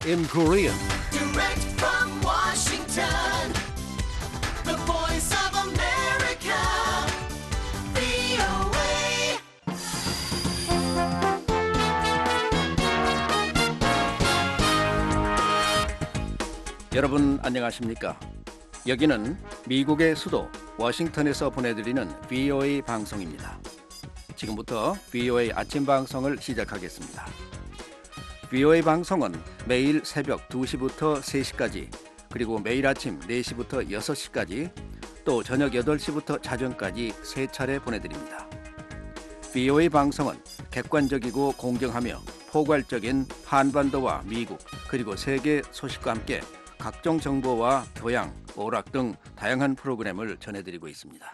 in Korean. Direct from Washington, the voice of America, VOA. 여러분 안녕하십니까? 여기는 미국의 수도 워싱턴에서 보내드리는 VOA 방송입니다. 지금부터 VOA 아침 방송을 시작하겠습니다. VOA 방송은 매일 새벽 2시부터 3시까지, 그리고 매일 아침 4시부터 6시까지, 또 저녁 8시부터 자정까지 3차례 보내드립니다. VOA 방송은 객관적이고 공정하며 포괄적인 한반도와 미국, 그리고 세계 소식과 함께 각종 정보와 교양, 오락 등 다양한 프로그램을 전해드리고 있습니다.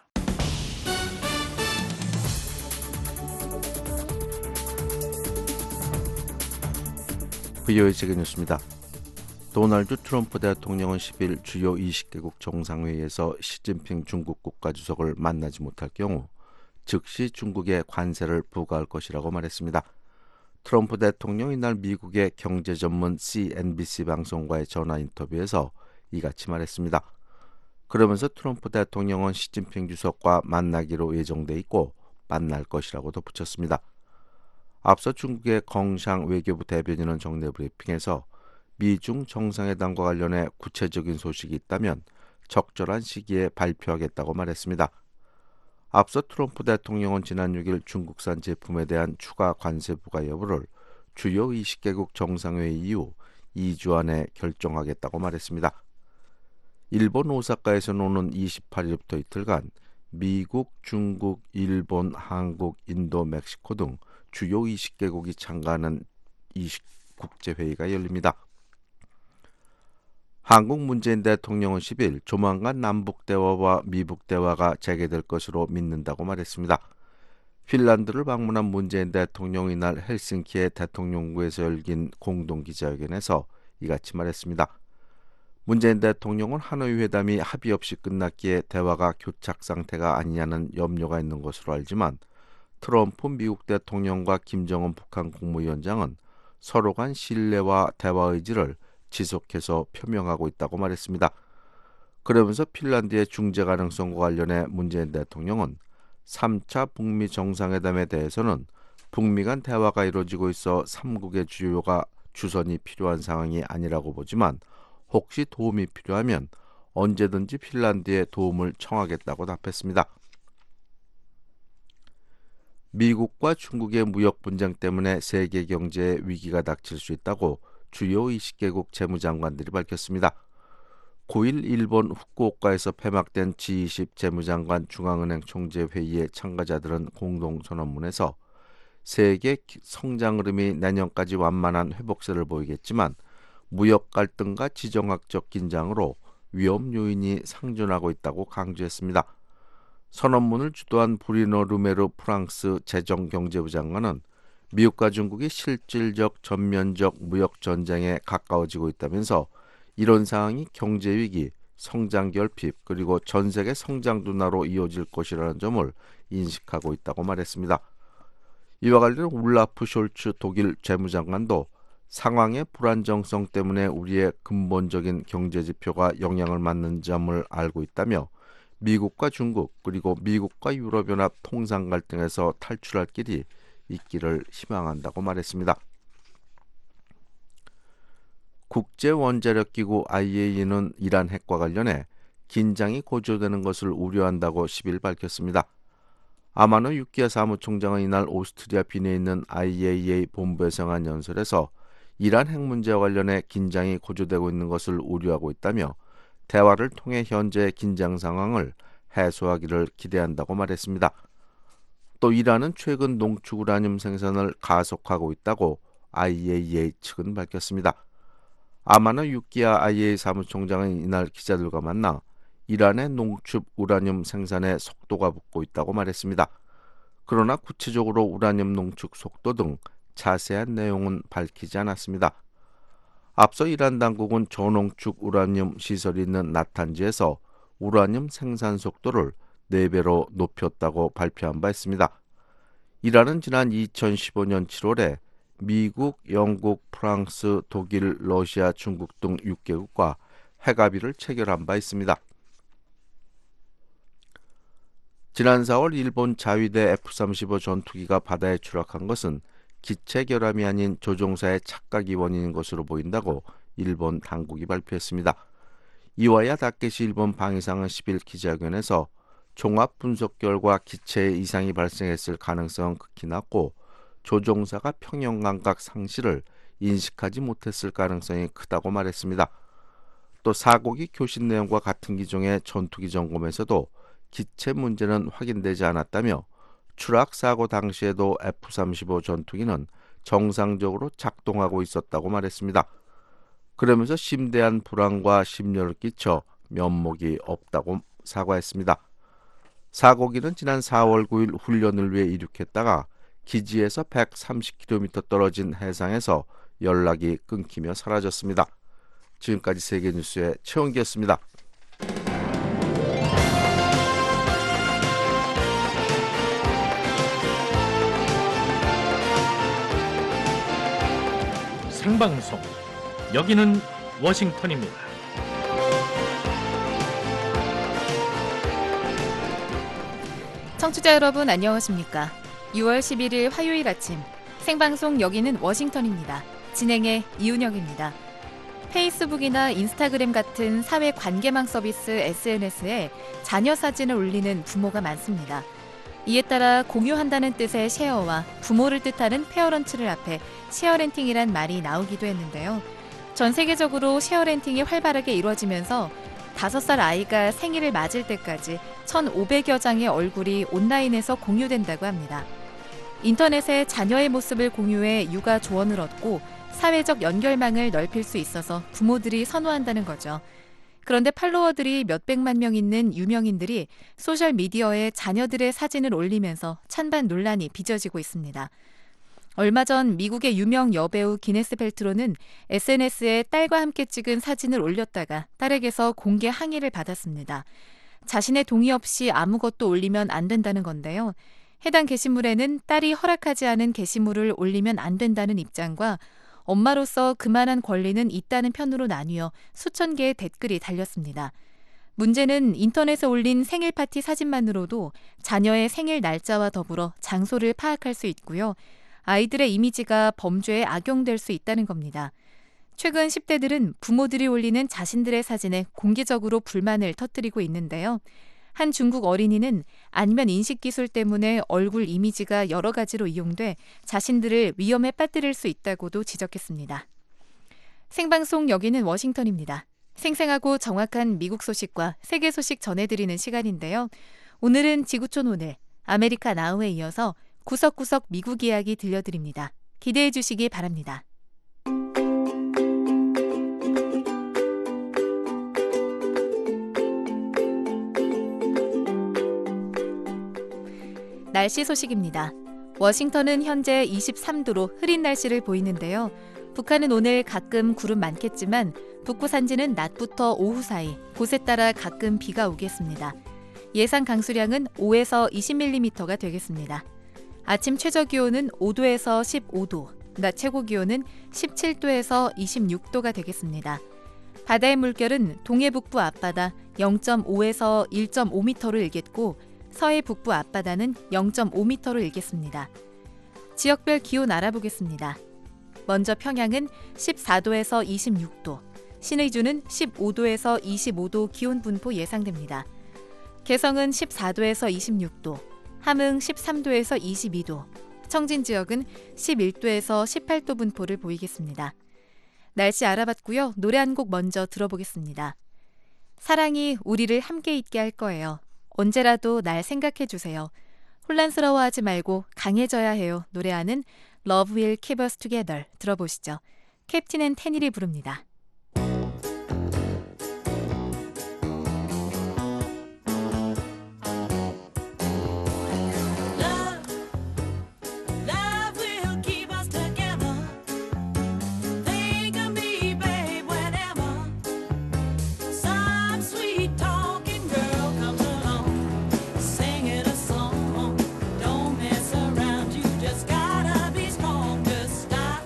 VOA 세계 뉴스입니다. 도널드 트럼프 대통령은 10일 주요 20개국 정상회의에서 시진핑 중국 국가주석을 만나지 못할 경우 즉시 중국에 관세를 부과할 것이라고 말했습니다. 트럼프 대통령이 이날 미국의 경제 전문 CNBC 방송과의 전화 인터뷰에서 이같이 말했습니다. 그러면서 트럼프 대통령은 시진핑 주석과 만나기로 예정돼 있고 만날 것이라고 덧붙였습니다. 앞서 중국의 껑샹 외교부 대변인은 정례 브리핑에서 미중 정상회담과 관련해 구체적인 소식이 있다면 적절한 시기에 발표하겠다고 말했습니다. 앞서 트럼프 대통령은 지난 6일 중국산 제품에 대한 추가 관세 부과 여부를 주요 20개국 정상회의 이후 2주 안에 결정하겠다고 말했습니다. 일본 오사카에서는 오는 28일부터 이틀간 미국, 중국, 일본, 한국, 인도, 멕시코 등 주요 20개국이 참가하는 20국제회의가 열립니다. 한국 문재인 대통령은 10일 조만간 남북대화와 미북대화가 재개될 것으로 믿는다고 말했습니다. 핀란드를 방문한 문재인 대통령이 이날 헬싱키의 대통령부에서 열린 공동기자회견에서 이같이 말했습니다. 문재인 대통령은 하노이 회담이 합의 없이 끝났기에 대화가 교착 상태가 아니냐는 염려가 있는 것으로 알지만 트럼프 미국 대통령과 김정은 북한 국무위원장은 서로 간 신뢰와 대화 의지를 지속해서 표명하고 있다고 말했습니다. 그러면서 핀란드의 중재 가능성과 관련해 문재인 대통령은 3차 북미 정상회담에 대해서는 북미 간 대화가 이루어지고 있어 3국의 주요가 주선이 필요한 상황이 아니라고 보지만 혹시 도움이 필요하면 언제든지 핀란드의 도움을 청하겠다고 답했습니다. 미국과 중국의 무역 분쟁 때문에 세계 경제에 위기가 닥칠 수 있다고 주요 20개국 재무장관들이 밝혔습니다. 9일 일본 후쿠오카에서 폐막된 G20 재무장관 중앙은행 총재 회의의 참가자들은 공동 선언문에서 세계 성장 흐름이 내년까지 완만한 회복세를 보이겠지만 무역 갈등과 지정학적 긴장으로 위험 요인이 상존하고 있다고 강조했습니다. 선언문을 주도한 브리노 르메르 프랑스 재정경제부 장관은 미국과 중국이 실질적 전면적 무역 전쟁에 가까워지고 있다면서 이런 상황이 경제 위기, 성장 결핍, 그리고 전 세계 성장 둔화로 이어질 것이라는 점을 인식하고 있다고 말했습니다. 이와 관련 울라프 숄츠 독일 재무장관도 상황의 불안정성 때문에 우리의 근본적인 경제 지표가 영향을 받는 점을 알고 있다며 미국과 중국 그리고 미국과 유럽연합 통상 갈등에서 탈출할 길이 있기를 희망한다고 말했습니다. 국제원자력기구 IAEA는 이란 핵과 관련해 긴장이 고조되는 것을 우려한다고 10일 밝혔습니다. 아마노 유키야 사무총장은 이날 오스트리아 빈에 있는 IAEA 본부에서 한 연설에서 이란 핵 문제와 관련해 긴장이 고조되고 있는 것을 우려하고 있다며 대화를 통해 현재의 긴장 상황을 해소하기를 기대한다고 말했습니다. 또 이란은 최근 농축 우라늄 생산을 가속하고 있다고 IAEA 측은 밝혔습니다. 아마노 유키야 IAEA 사무총장은 이날 기자들과 만나 이란의 농축 우라늄 생산에 속도가 붙고 있다고 말했습니다. 그러나 구체적으로 우라늄 농축 속도 등 자세한 내용은 밝히지 않았습니다. 앞서 이란 당국은 저농축 우라늄 시설이 있는 나탄지에서 우라늄 생산 속도를 4배로 높였다고 발표한 바 있습니다. 이란은 지난 2015년 7월에 미국, 영국, 프랑스, 독일, 러시아, 중국 등 6개국과 핵합의를 체결한 바 있습니다. 지난 4월 일본 자위대 F-35 전투기가 바다에 추락한 것은 기체 결함이 아닌 조종사의 착각이 원인인 것으로 보인다고 일본 당국이 발표했습니다. 이와야 다케시 일본 방위상은 10일 기자회견에서 종합 분석 결과 기체에 이상이 발생했을 가능성은 극히 낮고 조종사가 평형 감각 상실을 인식하지 못했을 가능성이 크다고 말했습니다. 또 사고기 교신 내용과 같은 기종의 전투기 점검에서도 기체 문제는 확인되지 않았다며 추락 사고 당시에도 F-35 전투기는 정상적으로 작동하고 있었다고 말했습니다. 그러면서 심대한 불안과 심려를 끼쳐 면목이 없다고 사과했습니다. 사고기는 지난 4월 9일 훈련을 위해 이륙했다가 기지에서 130km 떨어진 해상에서 연락이 끊기며 사라졌습니다. 지금까지 세계뉴스의 최원기였습니다. 생방송 여기는 워싱턴입니다. 청취자 여러분 안녕하십니까? 6월 11일 화요일 아침 생방송 여기는 워싱턴입니다. 진행의 이은영입니다. 페이스북이나 인스타그램 같은 사회 관계망 서비스 SNS에 자녀 사진을 올리는 부모가 많습니다. 이에 따라 공유한다는 뜻의 쉐어와 부모를 뜻하는 페어런트를 합해 쉐어렌팅이란 말이 나오기도 했는데요. 전 세계적으로 쉐어렌팅이 활발하게 이루어지면서 5살 아이가 생일을 맞을 때까지 1,500여 장의 얼굴이 온라인에서 공유된다고 합니다. 인터넷에 자녀의 모습을 공유해 육아 조언을 얻고 사회적 연결망을 넓힐 수 있어서 부모들이 선호한다는 거죠. 그런데 팔로워들이 몇백만 명 있는 유명인들이 소셜미디어에 자녀들의 사진을 올리면서 찬반 논란이 빚어지고 있습니다. 얼마 전 미국의 유명 여배우 기네스 펠트로는 SNS에 딸과 함께 찍은 사진을 올렸다가 딸에게서 공개 항의를 받았습니다. 자신의 동의 없이 아무것도 올리면 안 된다는 건데요. 해당 게시물에는 딸이 허락하지 않은 게시물을 올리면 안 된다는 입장과 엄마로서 그만한 권리는 있다는 편으로 나뉘어 수천 개의 댓글이 달렸습니다. 문제는 인터넷에 올린 생일 파티 사진만으로도 자녀의 생일 날짜와 더불어 장소를 파악할 수 있고요. 아이들의 이미지가 범죄에 악용될 수 있다는 겁니다. 최근 10대들은 부모들이 올리는 자신들의 사진에 공개적으로 불만을 터뜨리고 있는데요. 한 중국 어린이는 안면 인식 기술 때문에 얼굴 이미지가 여러 가지로 이용돼 자신들을 위험에 빠뜨릴 수 있다고도 지적했습니다. 생방송 여기는 워싱턴입니다. 생생하고 정확한 미국 소식과 세계 소식 전해드리는 시간인데요. 오늘은 지구촌 오늘, 아메리카 나우에 이어서 구석구석 미국 이야기 들려드립니다. 기대해 주시기 바랍니다. 날씨 소식입니다. 워싱턴은 현재 23도로 흐린 날씨를 보이는데요. 북한은 오늘 가끔 구름 많겠지만 북부 산지는 낮부터 오후 사이 곳에 따라 가끔 비가 오겠습니다. 예상 강수량은 5에서 20mm가 되겠습니다. 아침 최저 기온은 5도에서 15도, 낮 최고 기온은 17도에서 26도가 되겠습니다. 바다의 물결은 동해 북부 앞바다 0.5에서 1.5m로 일겠고 서해 북부 앞바다는 0.5m로 일겠습니다. 지역별 기온 알아보겠습니다. 먼저 평양은 14도에서 26도, 신의주는 15도에서 25도 기온 분포 예상됩니다. 개성은 14도에서 26도, 함흥 13도에서 22도, 청진 지역은 11도에서 18도 분포를 보이겠습니다. 날씨 알아봤고요. 노래 한 곡 먼저 들어보겠습니다. 사랑이 우리를 함께 있게 할 거예요. 언제라도 날 생각해 주세요. 혼란스러워하지 말고 강해져야 해요. 노래하는 Love Will Keep Us Together 들어보시죠. 캡틴 앤 테닐이 부릅니다. Love will keep us together. Think of me, babe, whenever some sweet talking girl comes along, singing a song. Don't mess around, you just gotta be strong. Just stop.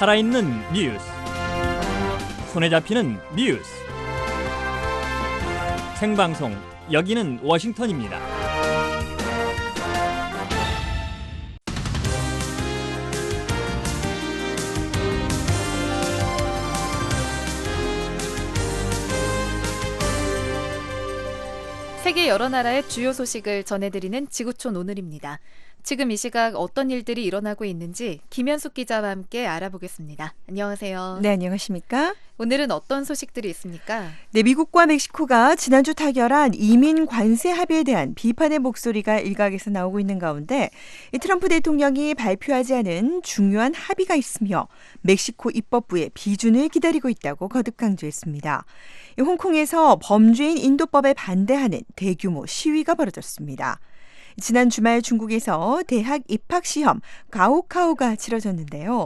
살아있는 뉴스, 손에 잡히는 뉴스, 생방송 여기는 워싱턴입니다. 세계 여러 나라의 주요 소식을 전해드리는 지구촌 오늘입니다. 지금 이 시각 어떤 일들이 일어나고 있는지 김현숙 기자와 함께 알아보겠습니다. 안녕하세요. 네, 안녕하십니까? 오늘은 어떤 소식들이 있습니까? 네, 미국과 멕시코가 지난주 타결한 이민 관세 합의에 대한 비판의 목소리가 일각에서 나오고 있는 가운데 이 트럼프 대통령이 발표하지 않은 중요한 합의가 있으며 멕시코 입법부의 비준을 기다리고 있다고 거듭 강조했습니다. 이 홍콩에서 범죄인 인도법에 반대하는 대규모 시위가 벌어졌습니다. 지난 주말 중국에서 대학 입학시험 가오카오가 치러졌는데요.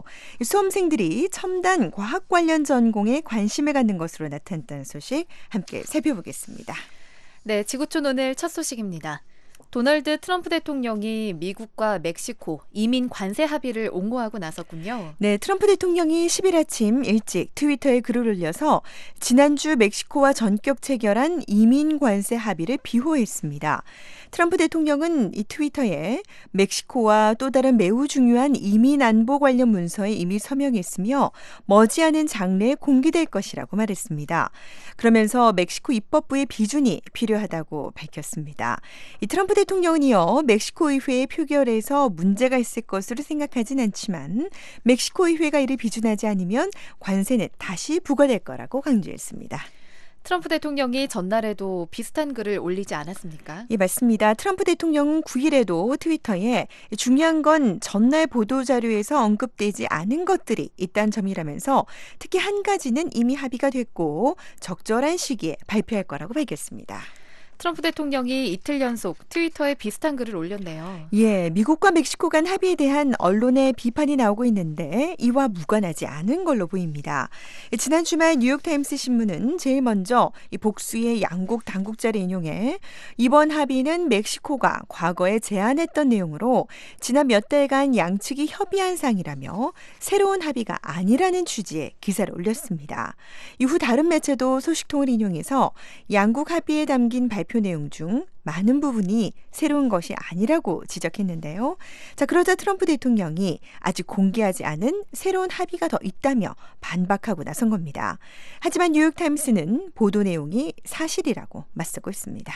수험생들이 첨단 과학 관련 전공에 관심을 갖는 것으로 나타났다는 소식 함께 살펴보겠습니다. 네, 지구촌 오늘 첫 소식입니다. 도널드 트럼프 대통령이 미국과 멕시코 이민 관세 합의를 옹호하고 나섰군요. 네, 트럼프 대통령이 10일 아침 일찍 트위터에 글을 올려서 지난주 멕시코와 전격 체결한 이민 관세 합의를 비호했습니다. 트럼프 대통령은 이 트위터에 멕시코와 또 다른 매우 중요한 이민 안보 관련 문서에 이미 서명했으며 머지않은 장래에 공개될 것이라고 말했습니다. 그러면서 멕시코 입법부의 비준이 필요하다고 밝혔습니다. 이 트럼프 대통령은요, 멕시코 의회의 표결에서 문제가 있을 것으로 생각하진 않지만 멕시코 의회가 이를 비준하지 않으면 관세는 다시 부과될 거라고 강조했습니다. 트럼프 대통령이 전날에도 비슷한 글을 올리지 않았습니까? 예, 맞습니다. 트럼프 대통령은 9일에도 트위터에 중요한 건 전날 보도자료에서 언급되지 않은 것들이 있다는 점이라면서 특히 한 가지는 이미 합의가 됐고 적절한 시기에 발표할 거라고 밝혔습니다. 트럼프 대통령이 이틀 연속 트위터에 비슷한 글을 올렸네요. 예, 미국과 멕시코 간 합의에 대한 언론의 비판이 나오고 있는데 이와 무관하지 않은 걸로 보입니다. 지난 주말 뉴욕타임스 신문은 제일 먼저 이 복수의 양국 당국자를 인용해 이번 합의는 멕시코가 과거에 제안했던 내용으로 지난 몇 달간 양측이 협의한 사항이라며 새로운 합의가 아니라는 취지의 기사를 올렸습니다. 이후 다른 매체도 소식통을 인용해서 양국 합의에 담긴 발표 내용 중 많은 부분이 새로운 것이 아니라고 지적했는데요. 자, 그러자 트럼프 대통령이 아직 공개하지 않은 새로운 합의가 더 있다며 반박하고 나선 겁니다. 하지만 뉴욕타임스는 보도 내용이 사실이라고 맞서고 있습니다.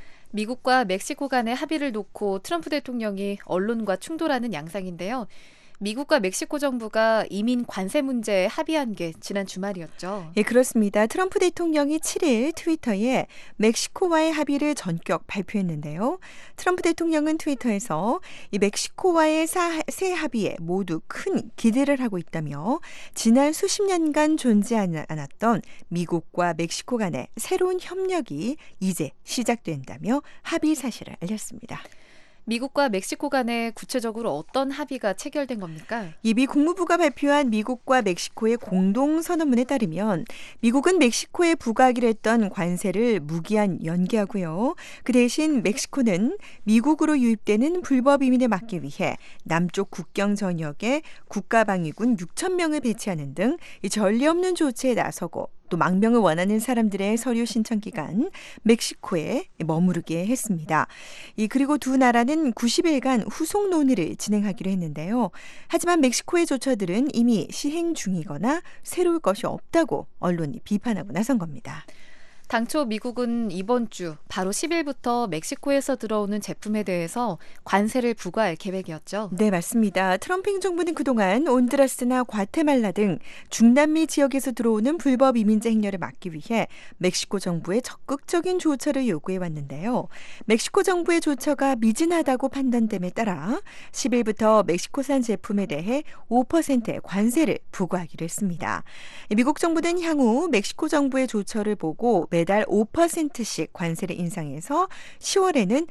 미국과 멕시코 간의 합의를 놓고 트럼프 대통령이 언론과 충돌하는 양상인데요. 미국과 멕시코 정부가 이민 관세 문제에 합의한 게 지난 주말이었죠. 예, 그렇습니다. 트럼프 대통령이 7일 트위터에 멕시코와의 합의를 전격 발표했는데요. 트럼프 대통령은 트위터에서 이 멕시코와의 새 합의에 모두 큰 기대를 하고 있다며 지난 수십 년간 존재하지 않았던 미국과 멕시코 간의 새로운 협력이 이제 시작된다며 합의 사실을 알렸습니다. 미국과 멕시코 간에 구체적으로 어떤 합의가 체결된 겁니까? 미 국무부가 발표한 미국과 멕시코의 공동선언문에 따르면 미국은 멕시코에 부과하기로 했던 관세를 무기한 연기하고요. 그 대신 멕시코는 미국으로 유입되는 불법 이민을 막기 위해 남쪽 국경 전역에 국가방위군 6천 명을 배치하는 등 전례 없는 조치에 나서고 또 망명을 원하는 사람들의 서류 신청 기간 멕시코에 머무르게 했습니다. 그리고 두 나라는 90일간 후속 논의를 진행하기로 했는데요. 하지만 멕시코의 조처들은 이미 시행 중이거나 새로울 것이 없다고 언론이 비판하고 나선 겁니다. 당초 미국은 이번 주 바로 10일부터 멕시코에서 들어오는 제품에 대해서 관세를 부과할 계획이었죠. 네, 맞습니다. 트럼프 행정부는 그동안 온두라스나 과테말라 등 중남미 지역에서 들어오는 불법 이민자 행렬을 막기 위해 멕시코 정부의 적극적인 조처를 요구해 왔는데요. 멕시코 정부의 조처가 미진하다고 판단됨에 따라 10일부터 멕시코산 제품에 대해 5%의 관세를 부과하기로 했습니다. 미국 정부는 향후 멕시코 정부의 조처를 보고 매달 5%씩 관세를 인상해서 10월에는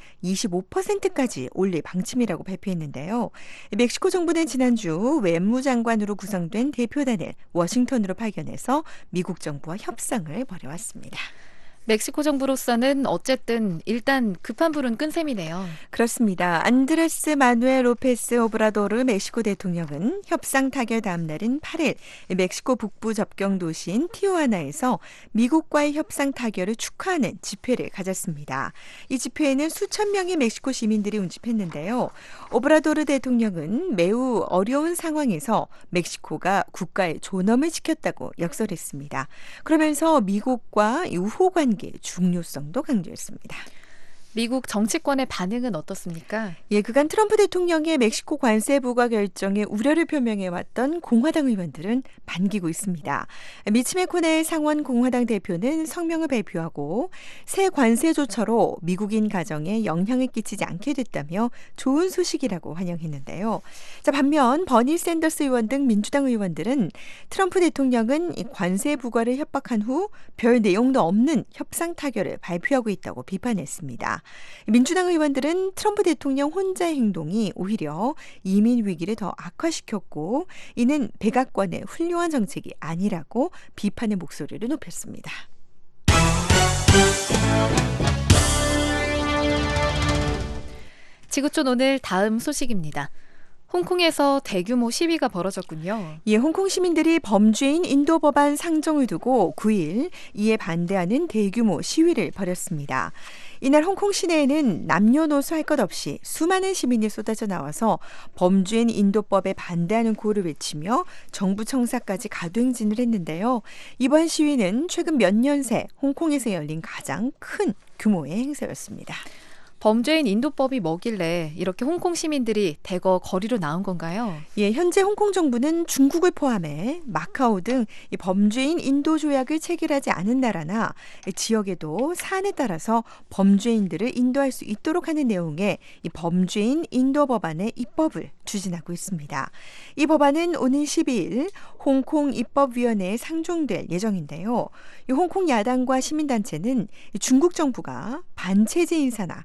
25%까지 올릴 방침이라고 발표했는데요. 멕시코 정부는 지난주 외무장관으로 구성된 대표단을 워싱턴으로 파견해서 미국 정부와 협상을 벌여왔습니다. 멕시코 정부로서는 어쨌든 일단 급한 불은 끈 셈이네요. 그렇습니다. 안드레스 마누엘 로페스 오브라도르 멕시코 대통령은 협상 타결 다음 날인 8일 멕시코 북부 접경 도시인 티후아나에서 미국과의 협상 타결을 축하하는 집회를 가졌습니다. 이 집회에는 수천 명의 멕시코 시민들이 운집했는데요. 오브라도르 대통령은 매우 어려운 상황에서 멕시코가 국가의 존엄을 지켰다고 역설했습니다. 그러면서 미국과 우호 관계의 중요성도 강조했습니다. 미국 정치권의 반응은 어떻습니까? 예, 그간 트럼프 대통령의 멕시코 관세 부과 결정에 우려를 표명해왔던 공화당 의원들은 반기고 있습니다. 미치 메코넬 상원 공화당 대표는 성명을 발표하고 새 관세 조처로 미국인 가정에 영향을 끼치지 않게 됐다며 좋은 소식이라고 환영했는데요. 자, 반면 버니 샌더스 의원 등 민주당 의원들은 트럼프 대통령은 이 관세 부과를 협박한 후 별 내용도 없는 협상 타결을 발표하고 있다고 비판했습니다. 민주당 의원들은 트럼프 대통령 혼자의 행동이 오히려 이민 위기를 더 악화시켰고 이는 백악관의 훌륭한 정책이 아니라고 비판의 목소리를 높였습니다. 지구촌 오늘 다음 소식입니다. 홍콩에서 대규모 시위가 벌어졌군요. 예, 홍콩 시민들이 범죄인 인도 법안 상정을 두고 9일 이에 반대하는 대규모 시위를 벌였습니다. 이날 홍콩 시내에는 남녀노소 할 것 없이 수많은 시민이 쏟아져 나와서 범죄인 인도법에 반대하는 구호를 외치며 정부 청사까지 가도행진을 했는데요. 이번 시위는 최근 몇 년 새 홍콩에서 열린 가장 큰 규모의 행사였습니다. 범죄인 인도법이 뭐길래 이렇게 홍콩 시민들이 대거 거리로 나온 건가요? 예, 현재 홍콩 정부는 중국을 포함해 마카오 등 이 범죄인 인도 조약을 체결하지 않은 나라나 지역에도 사안에 따라서 범죄인들을 인도할 수 있도록 하는 내용의 이 범죄인 인도 법안의 입법을 추진하고 있습니다. 이 법안은 오는 12일 홍콩 입법위원회에 상정될 예정인데요. 이 홍콩 야당과 시민단체는 중국 정부가 반체제 인사나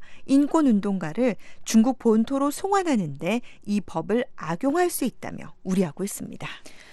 인권운동가를 중국 본토로 송환하는데 이 법을 악용할 수 있다며 우려하고 있습니다.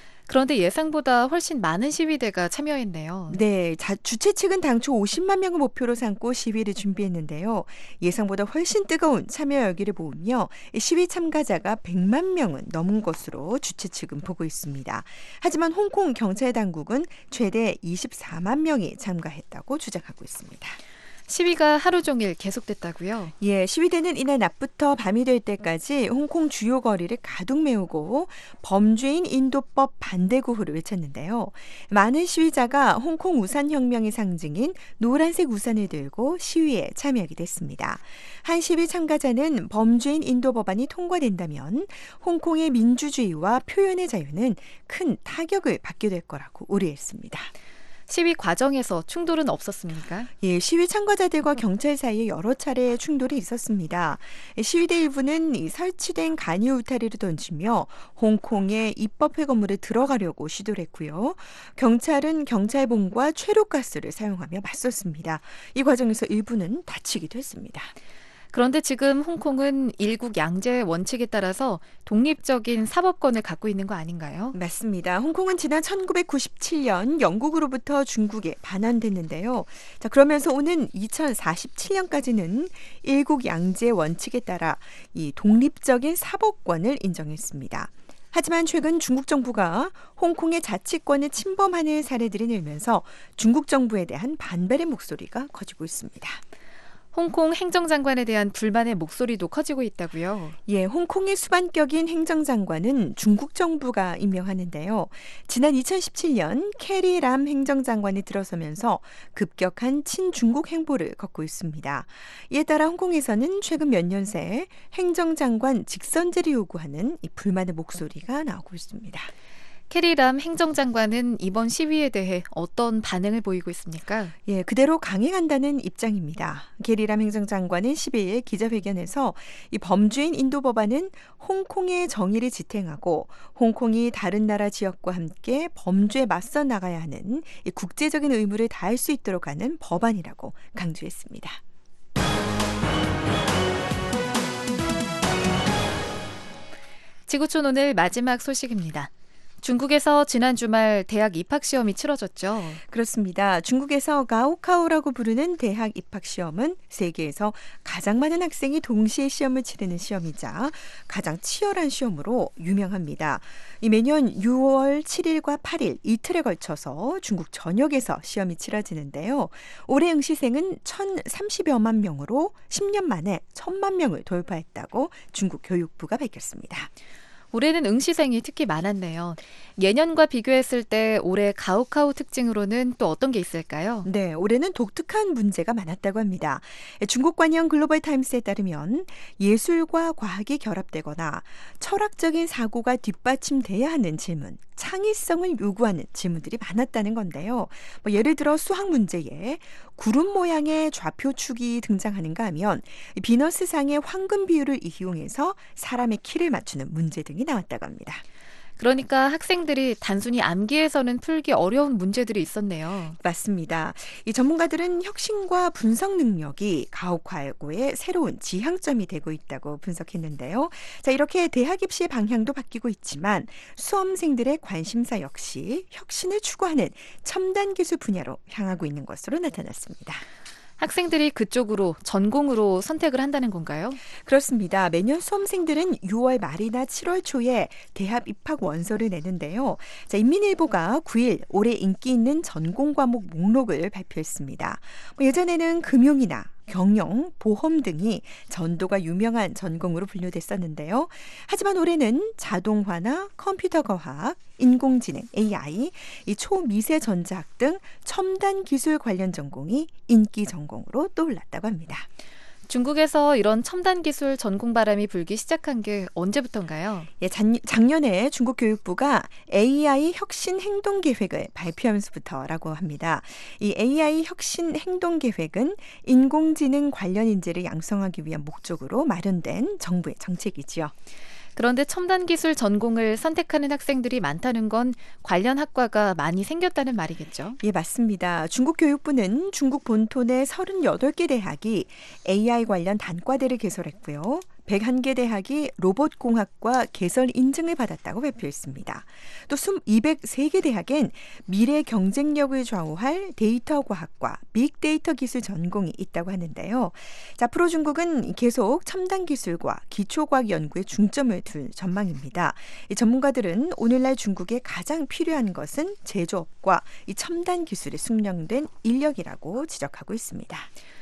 그런데 예상보다 훨씬 많은 시위대가 참여했네요. 네, 주최 측은 당초 50만 명을 목표로 삼고 시위를 준비했는데요. 예상보다 훨씬 뜨거운 참여 열기를 보이며 시위 참가자가 100만 명은 넘은 것으로 주최 측은 보고 있습니다. 하지만 홍콩 경찰 당국은 최대 24만 명이 참가했다고 주장하고 있습니다. 시위가 하루 종일 계속됐다고요? 예, 시위대는 이날 낮부터 밤이 될 때까지 홍콩 주요 거리를 가득 메우고 범죄인 인도법 반대 구호를 외쳤는데요. 많은 시위자가 홍콩 우산혁명의 상징인 노란색 우산을 들고 시위에 참여하게 됐습니다. 한 시위 참가자는 범죄인 인도 법안이 통과된다면 홍콩의 민주주의와 표현의 자유는 큰 타격을 받게 될 거라고 우려했습니다. 시위 과정에서 충돌은 없었습니까? 예, 시위 참가자들과 경찰 사이에 여러 차례 충돌이 있었습니다. 시위대 일부는 이 설치된 간이 울타리를 던지며 홍콩의 입법회 건물에 들어가려고 시도를 했고요. 경찰은 경찰봉과 최루가스를 사용하며 맞섰습니다. 이 과정에서 일부는 다치기도 했습니다. 그런데 지금 홍콩은 일국 양제 원칙에 따라서 독립적인 사법권을 갖고 있는 거 아닌가요? 맞습니다. 홍콩은 지난 1997년 영국으로부터 중국에 반환됐는데요. 자, 그러면서 오는 2047년까지는 일국 양제 원칙에 따라 이 독립적인 사법권을 인정했습니다. 하지만 최근 중국 정부가 홍콩의 자치권을 침범하는 사례들이 늘면서 중국 정부에 대한 반발의 목소리가 커지고 있습니다. 홍콩 행정장관에 대한 불만의 목소리도 커지고 있다고요? 예, 홍콩의 수반격인 행정장관은 중국 정부가 임명하는데요. 지난 2017년 캐리 람 행정장관이 들어서면서 급격한 친중국 행보를 걷고 있습니다. 이에 따라 홍콩에서는 최근 몇 년 새 행정장관 직선제를 요구하는 이 불만의 목소리가 나오고 있습니다. 캐리 람 행정장관은 이번 시위에 대해 어떤 반응을 보이고 있습니까? 예, 그대로 강행한다는 입장입니다. 캐리 람 행정장관은 12일 기자회견에서 이 범죄인 인도 법안은 홍콩의 정의를 지탱하고 홍콩이 다른 나라 지역과 함께 범죄에 맞서 나가야 하는 이 국제적인 의무를 다할 수 있도록 하는 법안이라고 강조했습니다. 지구촌 오늘 마지막 소식입니다. 중국에서 지난 주말 대학 입학 시험이 치러졌죠. 그렇습니다. 중국에서 가오카오라고 부르는 대학 입학 시험은 세계에서 가장 많은 학생이 동시에 시험을 치르는 시험이자 가장 치열한 시험으로 유명합니다. 이 매년 6월 7일과 8일 이틀에 걸쳐서 중국 전역에서 시험이 치러지는데요. 올해 응시생은 1,030여만 명으로 10년 만에 1,000만 명을 돌파했다고 중국 교육부가 밝혔습니다. 올해는 응시생이 특히 많았네요. 예년과 비교했을 때 올해 가오카오 특징으로는 또 어떤 게 있을까요? 네, 올해는 독특한 문제가 많았다고 합니다. 중국 관영 글로벌 타임스에 따르면 예술과 과학이 결합되거나 철학적인 사고가 뒷받침돼야 하는 질문, 창의성을 요구하는 질문들이 많았다는 건데요. 예를 들어 수학 문제에 구름 모양의 좌표축이 등장하는가 하면 비너스상의 황금 비율을 이용해서 사람의 키를 맞추는 문제 등이 나왔다고 합니다. 그러니까 학생들이 단순히 암기해서는 풀기 어려운 문제들이 있었네요. 맞습니다. 이 전문가들은 혁신과 분석 능력이 가오카오의 새로운 지향점이 되고 있다고 분석했는데요. 자, 이렇게 대학 입시의 방향도 바뀌고 있지만 수험생들의 관심사 역시 혁신을 추구하는 첨단 기술 분야로 향하고 있는 것으로 나타났습니다. 학생들이 그쪽으로 전공으로 선택을 한다는 건가요? 그렇습니다. 매년 수험생들은 6월 말이나 7월 초에 대학 입학 원서를 내는데요. 자, 인민일보가 9일 올해 인기 있는 전공 과목 목록을 발표했습니다. 예전에는 금융이나 경영, 보험 등이 전도가 유명한 전공으로 분류됐었는데요. 하지만 올해는 자동화나 컴퓨터 과학, 인공지능, AI, 이 초미세 전자학 등 첨단 기술 관련 전공이 인기 전공으로 떠올랐다고 합니다. 중국에서 이런 첨단 기술 전공 바람이 불기 시작한 게 언제부터인가요? 예, 작년에 중국 교육부가 AI 혁신 행동 계획을 발표하면서부터라고 합니다. 이 AI 혁신 행동 계획은 인공지능 관련 인재를 양성하기 위한 목적으로 마련된 정부의 정책이지요. 그런데 첨단 기술 전공을 선택하는 학생들이 많다는 건 관련 학과가 많이 생겼다는 말이겠죠? 예, 맞습니다. 중국 교육부는 중국 본토 내 38개 대학이 AI 관련 단과대를 개설했고요. 101개 대학이 로봇공학과 개설 인증을 받았다고 발표했습니다. 또 203개 대학엔 미래 경쟁력을 좌우할 데이터 과학과 빅데이터 기술 전공이 있다고 하는데요. 자, 앞으로 중국은 계속 첨단 기술과 기초과학 연구에 중점을 둘 전망입니다. 이 전문가들은 오늘날 중국에 가장 필요한 것은 제조업과 이 첨단 기술에 숙련된 인력이라고 지적하고 있습니다.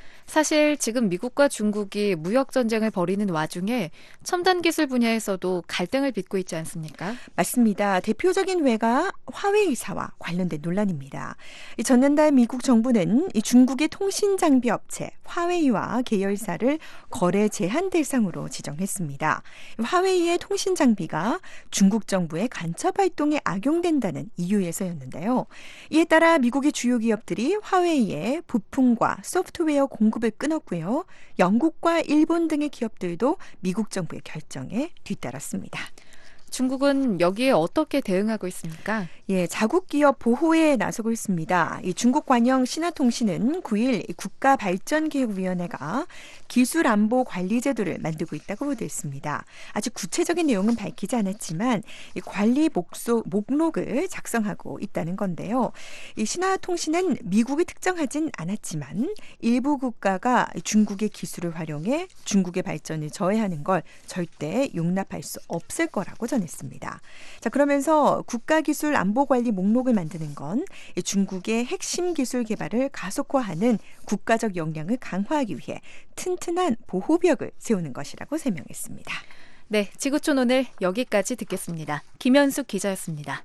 사실 지금 미국과 중국이 무역 전쟁을 벌이는 와중에 첨단 기술 분야에서도 갈등을 빚고 있지 않습니까? 맞습니다. 대표적인 외가 화웨이사와 관련된 논란입니다. 전년달 미국 정부는 이 중국의 통신 장비 업체 화웨이와 계열사를 거래 제한 대상으로 지정했습니다. 화웨이의 통신 장비가 중국 정부의 간첩 활동에 악용된다는 이유에서였는데요. 이에 따라 미국의 주요 기업들이 화웨이의 부품과 소프트웨어 공급을 끊었고요. 영국과 일본 등의 기업들도 미국 정부의 결정에 뒤따랐습니다. 중국은 여기에 어떻게 대응하고 있습니까? 예, 자국 기업 보호에 나서고 있습니다. 이 중국 관영 신화통신은 9일 국가발전기획위원회가 기술안보관리제도를 만들고 있다고 보도했습니다. 아직 구체적인 내용은 밝히지 않았지만 이 관리 목록을 작성하고 있다는 건데요. 이 신화통신은 미국이 특정하진 않았지만 일부 국가가 중국의 기술을 활용해 중국의 발전을 저해하는 걸 절대 용납할 수 없을 거라고 전했습니다. 자, 그러면서 국가기술안보관리 목록을 만드는 건 중국의 핵심 기술 개발을 가속화하는 국가적 역량을 강화하기 위해 튼튼한 보호벽을 세우는 것이라고 설명했습니다. 네, 지구촌 오늘 여기까지 듣겠습니다. 김현숙 기자였습니다.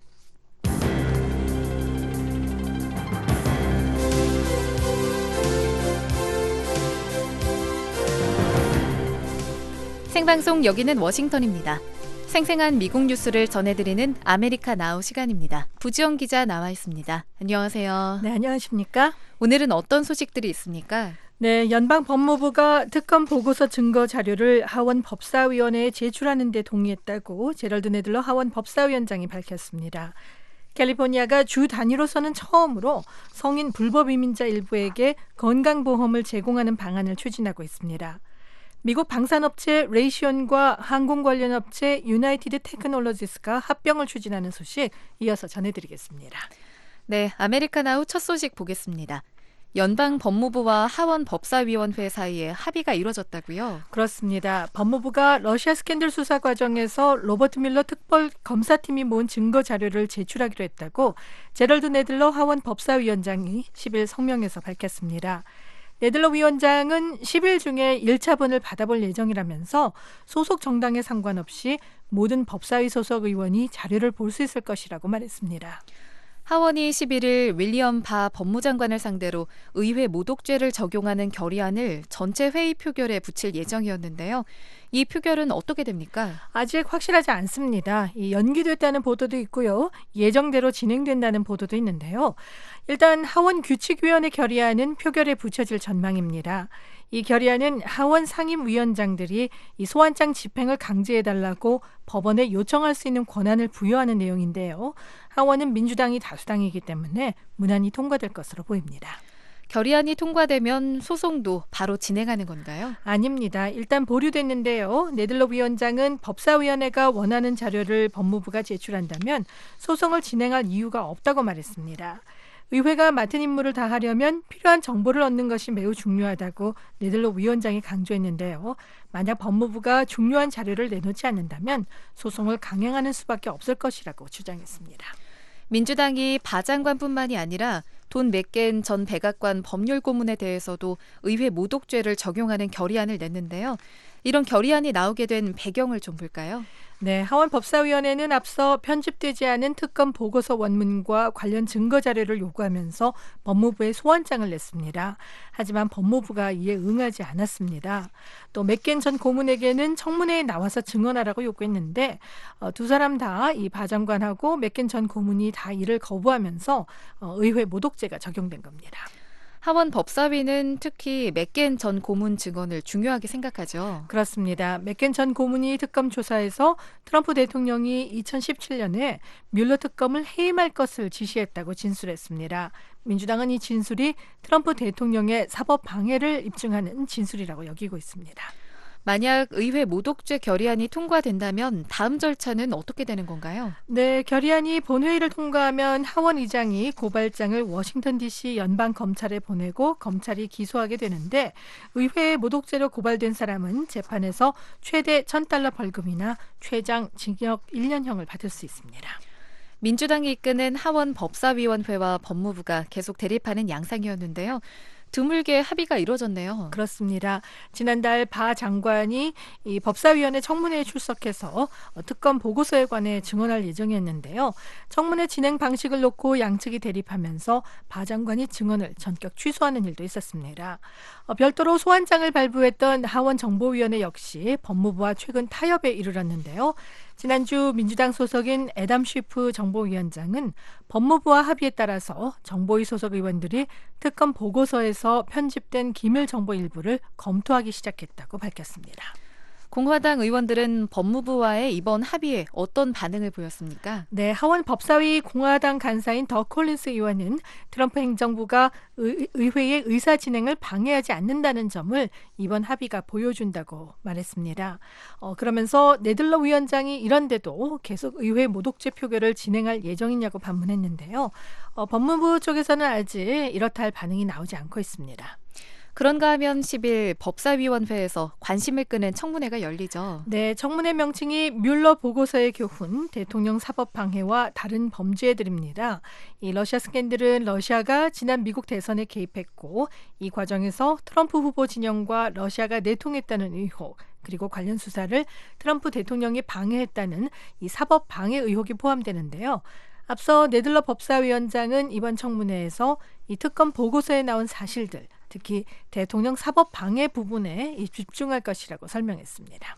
생방송 여기는 워싱턴입니다. 생생한 미국 뉴스를 전해드리는 아메리카 나우 시간입니다. 부지영 기자 나와 있습니다. 안녕하세요. 네, 안녕하십니까? 오늘은 어떤 소식들이 있습니까? 네, 연방 법무부가 특검 보고서 증거 자료를 하원 법사위원회에 제출하는 데 동의했다고 제럴드 네들러 하원 법사위원장이 밝혔습니다. 캘리포니아가 주 단위로서는 처음으로 성인 불법 이민자 일부에게 건강보험을 제공하는 방안을 추진하고 있습니다. 미국 방산업체 레이시온과 항공 관련 업체 유나이티드 테크놀로지스가 합병을 추진하는 소식 이어서 전해드리겠습니다. 네, 아메리카나우 첫 소식 보겠습니다. 연방 법무부와 하원 법사위원회 사이에 합의가 이뤄졌다고요? 그렇습니다. 법무부가 러시아 스캔들 수사 과정에서 로버트 밀러 특별 검사팀이 모은 증거 자료를 제출하기로 했다고 제럴드 네들러 하원 법사위원장이 10일 성명에서 밝혔습니다. 네들러 위원장은 10일 중에 1차분을 받아볼 예정이라면서 소속 정당에 상관없이 모든 법사위 소속 의원이 자료를 볼 수 있을 것이라고 말했습니다. 하원이 11일 윌리엄 바 법무장관을 상대로 의회 모독죄를 적용하는 결의안을 전체 회의 표결에 붙일 예정이었는데요. 이 표결은 어떻게 됩니까? 아직 확실하지 않습니다. 연기됐다는 보도도 있고요. 예정대로 진행된다는 보도도 있는데요. 일단 하원 규칙위원회 결의안은 표결에 붙여질 전망입니다. 이 결의안은 하원 상임위원장들이 이 소환장 집행을 강제해달라고 법원에 요청할 수 있는 권한을 부여하는 내용인데요. 하원은 민주당이 다수당이기 때문에 무난히 통과될 것으로 보입니다. 결의안이 통과되면 소송도 바로 진행하는 건가요? 아닙니다. 일단 보류됐는데요. 네들러 위원장은 법사위원회가 원하는 자료를 법무부가 제출한다면 소송을 진행할 이유가 없다고 말했습니다. 의회가 맡은 임무를 다하려면 필요한 정보를 얻는 것이 매우 중요하다고 네들러 위원장이 강조했는데요. 만약 법무부가 중요한 자료를 내놓지 않는다면 소송을 강행하는 수밖에 없을 것이라고 주장했습니다. 민주당이 바 장관뿐만이 아니라 돈 맥겐 전 백악관 법률고문에 대해서도 의회 모독죄를 적용하는 결의안을 냈는데요. 이런 결의안이 나오게 된 배경을 좀 볼까요? 네, 하원 법사위원회는 앞서 편집되지 않은 특검 보고서 원문과 관련 증거 자료를 요구하면서 법무부에 소환장을 냈습니다. 하지만 법무부가 이에 응하지 않았습니다. 또 맥겐 전 고문에게는 청문회에 나와서 증언하라고 요구했는데 두 사람 다 이 바 장관하고 맥겐 전 고문이 다 이를 거부하면서 의회 모독죄가 적용된 겁니다. 하원 법사위는 특히 맥겐 전 고문 증언을 중요하게 생각하죠. 그렇습니다. 맥겐 전 고문이 특검 조사에서 트럼프 대통령이 2017년에 뮬러 특검을 해임할 것을 지시했다고 진술했습니다. 민주당은 이 진술이 트럼프 대통령의 사법 방해를 입증하는 진술이라고 여기고 있습니다. 만약 의회 모독죄 결의안이 통과된다면 다음 절차는 어떻게 되는 건가요? 네, 결의안이 본회의를 통과하면 하원 의장이 고발장을 워싱턴 DC 연방검찰에 보내고 검찰이 기소하게 되는데 의회에 모독죄로 고발된 사람은 재판에서 최대 $1,000 벌금이나 최장 징역 1년형을 받을 수 있습니다. 민주당이 이끄는 하원 법사위원회와 법무부가 계속 대립하는 양상이었는데요. 드물게 합의가 이루어졌네요. 그렇습니다. 지난달 바 장관이 이 법사위원회 청문회에 출석해서 특검 보고서에 관해 증언할 예정이었는데요. 청문회 진행 방식을 놓고 양측이 대립하면서 바 장관이 증언을 전격 취소하는 일도 있었습니다. 별도로 소환장을 발부했던 하원 정보위원회 역시 법무부와 최근 타협에 이르렀는데요. 지난주 민주당 소속인 애담 쉬프 정보위원장은 법무부와 합의에 따라서 정보위 소속 의원들이 특검 보고서에서 편집된 기밀 정보 일부를 검토하기 시작했다고 밝혔습니다. 공화당 의원들은 법무부와의 이번 합의에 어떤 반응을 보였습니까? 네, 하원 법사위 공화당 간사인 더 콜린스 의원은 트럼프 행정부가 의회의 의사 진행을 방해하지 않는다는 점을 이번 합의가 보여준다고 말했습니다. 그러면서 네들러 위원장이 이런데도 계속 의회 모독죄 표결을 진행할 예정이냐고 반문했는데요. 법무부 쪽에서는 아직 이렇다 할 반응이 나오지 않고 있습니다. 그런가 하면 10일 법사위원회에서 관심을 끄는 청문회가 열리죠. 네, 청문회 명칭이 뮬러 보고서의 교훈, 대통령 사법 방해와 다른 범죄들입니다. 이 러시아 스캔들은 러시아가 지난 미국 대선에 개입했고 이 과정에서 트럼프 후보 진영과 러시아가 내통했다는 의혹, 그리고 관련 수사를 트럼프 대통령이 방해했다는 이 사법 방해 의혹이 포함되는데요. 앞서 네들러 법사위원장은 이번 청문회에서 이 특검 보고서에 나온 사실들, 특히 대통령 사법 방해 부분에 집중할 것이라고 설명했습니다.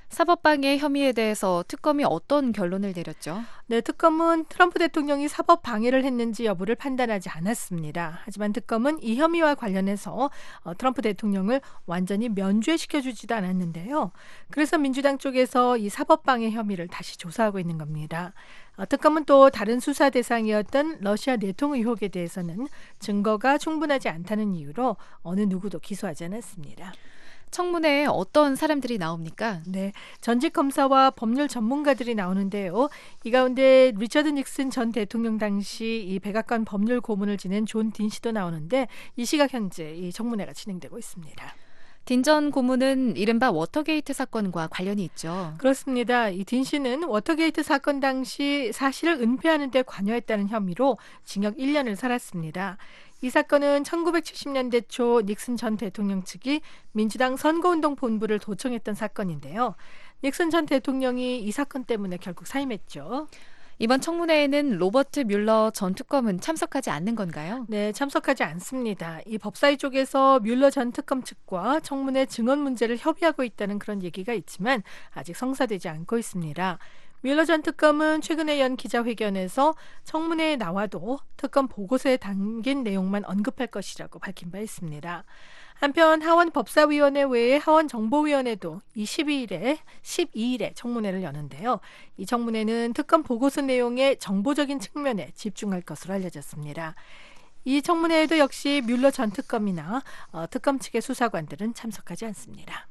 사법방해 혐의에 대해서 특검이 어떤 결론을 내렸죠? 네, 특검은 트럼프 대통령이 사법 방해를 했는지 여부를 판단하지 않았습니다. 하지만 특검은 이 혐의와 관련해서 트럼프 대통령을 완전히 면죄시켜주지도 않았는데요. 그래서 민주당 쪽에서 이 사법 방해 혐의를 다시 조사하고 있는 겁니다. 특검은 또 다른 수사 대상이었던 러시아 내통 의혹에 대해서는 증거가 충분하지 않다는 이유로 어느 누구도 기소하지 않았습니다. 청문회에 어떤 사람들이 나옵니까? 네, 전직 검사와 법률 전문가들이 나오는데요. 이 가운데 리처드 닉슨 전 대통령 당시 이 백악관 법률 고문을 지낸 존 딘 씨도 나오는데 이 시각 현재 이 청문회가 진행되고 있습니다. 딘 전 고문은 이른바 워터게이트 사건과 관련이 있죠. 그렇습니다. 이 딘 씨는 워터게이트 사건 당시 사실을 은폐하는 데 관여했다는 혐의로 징역 1년을 살았습니다. 이 사건은 1970년대 초 닉슨 전 대통령 측이 민주당 선거운동 본부를 도청했던 사건인데요. 닉슨 전 대통령이 이 사건 때문에 결국 사임했죠. 이번 청문회에는 로버트 뮬러 전 특검은 참석하지 않는 건가요? 네, 참석하지 않습니다. 이 법사위 쪽에서 뮬러 전 특검 측과 청문회 증언 문제를 협의하고 있다는 그런 얘기가 있지만 아직 성사되지 않고 있습니다. 뮬러 전 특검은 최근에 연 기자회견에서 청문회에 나와도 특검 보고서에 담긴 내용만 언급할 것이라고 밝힌 바 있습니다. 한편 하원 법사위원회 외에 하원 정보위원회도 이 12일에 청문회를 여는데요. 이 청문회는 특검 보고서 내용의 정보적인 측면에 집중할 것으로 알려졌습니다. 이 청문회에도 역시 뮬러 전 특검이나 특검 측의 수사관들은 참석하지 않습니다.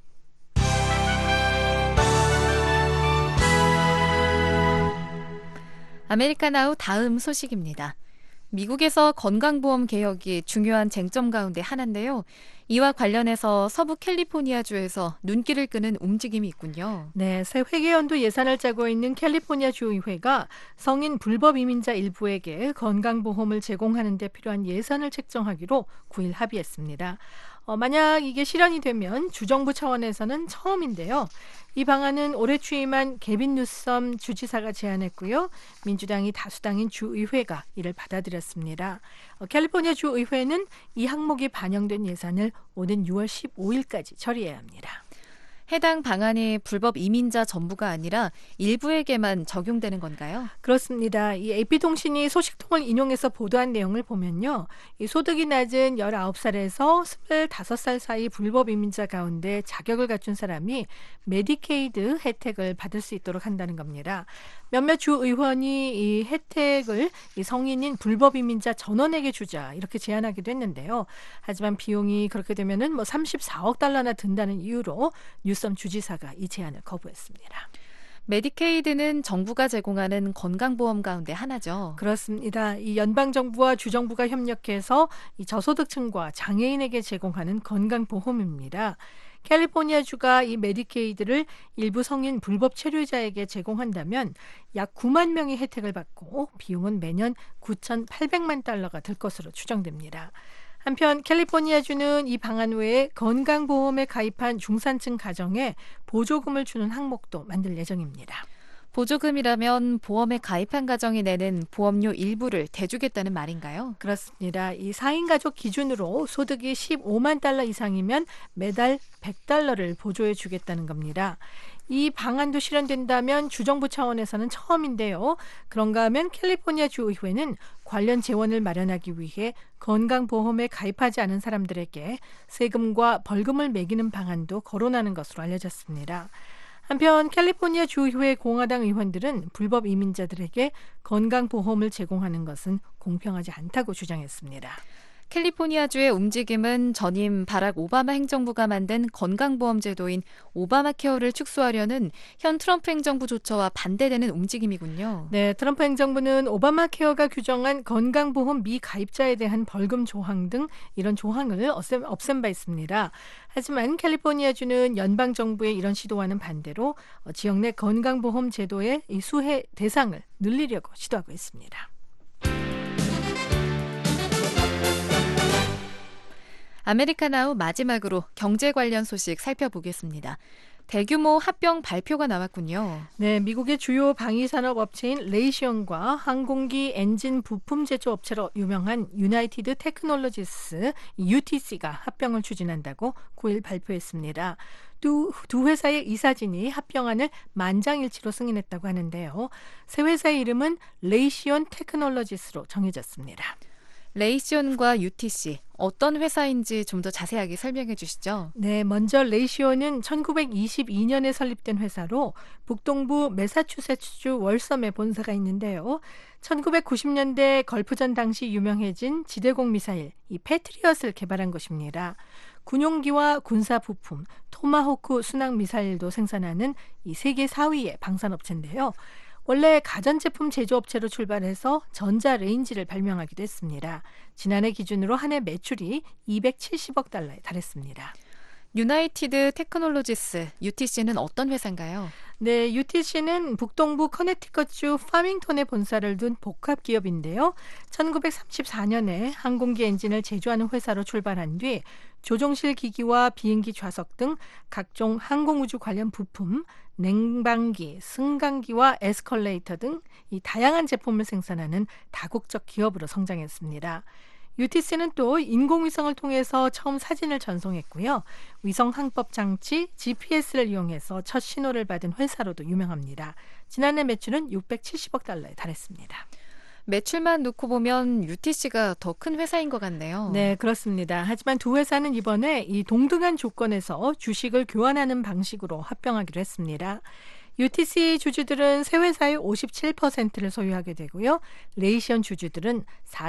아메리카나우 다음 소식입니다. 미국에서 건강보험 개혁이 중요한 쟁점 가운데 하나인데요. 이와 관련해서 서부 캘리포니아주에서 눈길을 끄는 움직임이 있군요. 네, 새 회계연도 예산을 짜고 있는 캘리포니아 주의회가 성인 불법 이민자 일부에게 건강보험을 제공하는 데 필요한 예산을 책정하기로 9일 합의했습니다. 만약 이게 실현이 되면 주정부 차원에서는 처음인데요. 이 방안은 올해 취임한 게빈 뉴섬 주지사가 제안했고요. 민주당이 다수당인 주의회가 이를 받아들였습니다. 캘리포니아 주의회는 이 항목이 반영된 예산을 오는 6월 15일까지 처리해야 합니다. 해당 방안이 불법 이민자 전부가 아니라 일부에게만 적용되는 건가요? 그렇습니다. 이 AP통신이 소식통을 인용해서 보도한 내용을 보면요. 이 소득이 낮은 19살에서 25살 사이 불법 이민자 가운데 자격을 갖춘 사람이 메디케이드 혜택을 받을 수 있도록 한다는 겁니다. 몇몇 주의원이 이 혜택을 이 성인인 불법 이민자 전원에게 주자 이렇게 제안하기도 했는데요. 하지만 비용이 그렇게 되면은 34억 달러나 든다는 이유로 뉴섬 주지사가 이 제안을 거부했습니다. 메디케이드는 정부가 제공하는 건강보험 가운데 하나죠. 그렇습니다. 이 연방정부와 주정부가 협력해서 이 저소득층과 장애인에게 제공하는 건강보험입니다. 캘리포니아주가 이 메디케이드를 일부 성인 불법 체류자에게 제공한다면 약 9만 명이 혜택을 받고 비용은 매년 9,800만 달러가 들 것으로 추정됩니다. 한편 캘리포니아주는 이 방안 외에 건강보험에 가입한 중산층 가정에 보조금을 주는 항목도 만들 예정입니다. 보조금이라면 보험에 가입한 가정이 내는 보험료 일부를 대주겠다는 말인가요? 그렇습니다. 이 4인 가족 기준으로 소득이 15만 달러 이상이면 매달 100달러를 보조해 주겠다는 겁니다. 이 방안도 실현된다면 주정부 차원에서는 처음인데요. 그런가 하면 캘리포니아 주의회는 관련 재원을 마련하기 위해 건강보험에 가입하지 않은 사람들에게 세금과 벌금을 매기는 방안도 거론하는 것으로 알려졌습니다. 한편 캘리포니아 주의회 공화당 의원들은 불법 이민자들에게 건강보험을 제공하는 것은 공평하지 않다고 주장했습니다. 캘리포니아주의 움직임은 전임 바락 오바마 행정부가 만든 건강보험 제도인 오바마 케어를 축소하려는 현 트럼프 행정부 조처와 반대되는 움직임이군요. 네, 트럼프 행정부는 오바마 케어가 규정한 건강보험 미가입자에 대한 벌금 조항 등 이런 조항을 없앤 바 있습니다. 하지만 캘리포니아주는 연방정부의 이런 시도와는 반대로 지역 내 건강보험 제도의 이 수혜 대상을 늘리려고 시도하고 있습니다. 아메리카나우 마지막으로 경제 관련 소식 살펴보겠습니다. 대규모 합병 발표가 나왔군요. 네, 미국의 주요 방위산업 업체인 레이시온과 항공기 엔진 부품 제조 업체로 유명한 유나이티드 테크놀로지스 UTC가 합병을 추진한다고 9일 발표했습니다. 두 회사의 이사진이 합병안을 만장일치로 승인했다고 하는데요. 새 회사의 이름은 레이시온 테크놀로지스로 정해졌습니다. 레이시온과 UTC, 어떤 회사인지 좀 더 자세하게 설명해 주시죠. 네, 먼저 레이시온은 1922년에 설립된 회사로 북동부 매사추세츠주 월섬에 본사가 있는데요. 1990년대 걸프전 당시 유명해진 지대공 미사일 이 패트리엇을 개발한 것입니다. 군용기와 군사 부품, 토마호크 순항 미사일도 생산하는 이 세계 4위의 방산업체인데요. 원래 가전제품 제조업체로 출발해서 전자레인지를 발명하기도 했습니다. 지난해 기준으로 한 해 매출이 270억 달러에 달했습니다. 유나이티드 테크놀로지스, UTC는 어떤 회사인가요? 네, UTC는 북동부 커네티컷주 파밍턴에 본사를 둔 복합 기업인데요. 1934년에 항공기 엔진을 제조하는 회사로 출발한 뒤 조종실 기기와 비행기 좌석 등 각종 항공우주 관련 부품, 냉방기, 승강기와 에스컬레이터 등 이 다양한 제품을 생산하는 다국적 기업으로 성장했습니다. UTC는 또 인공위성을 통해서 처음 사진을 전송했고요. 위성 항법 장치 GPS를 이용해서 첫 신호를 받은 회사로도 유명합니다. 지난해 매출은 670억 달러에 달했습니다. 매출만 놓고 보면 UTC가 더 큰 회사인 것 같네요. 네, 그렇습니다. 하지만 두 회사는 이번에 이 동등한 조건에서 주식을 교환하는 방식으로 합병하기로 했습니다. UTC 주주들은 새 회사의 57%를 소유하게 되고요. 레이션 주주들은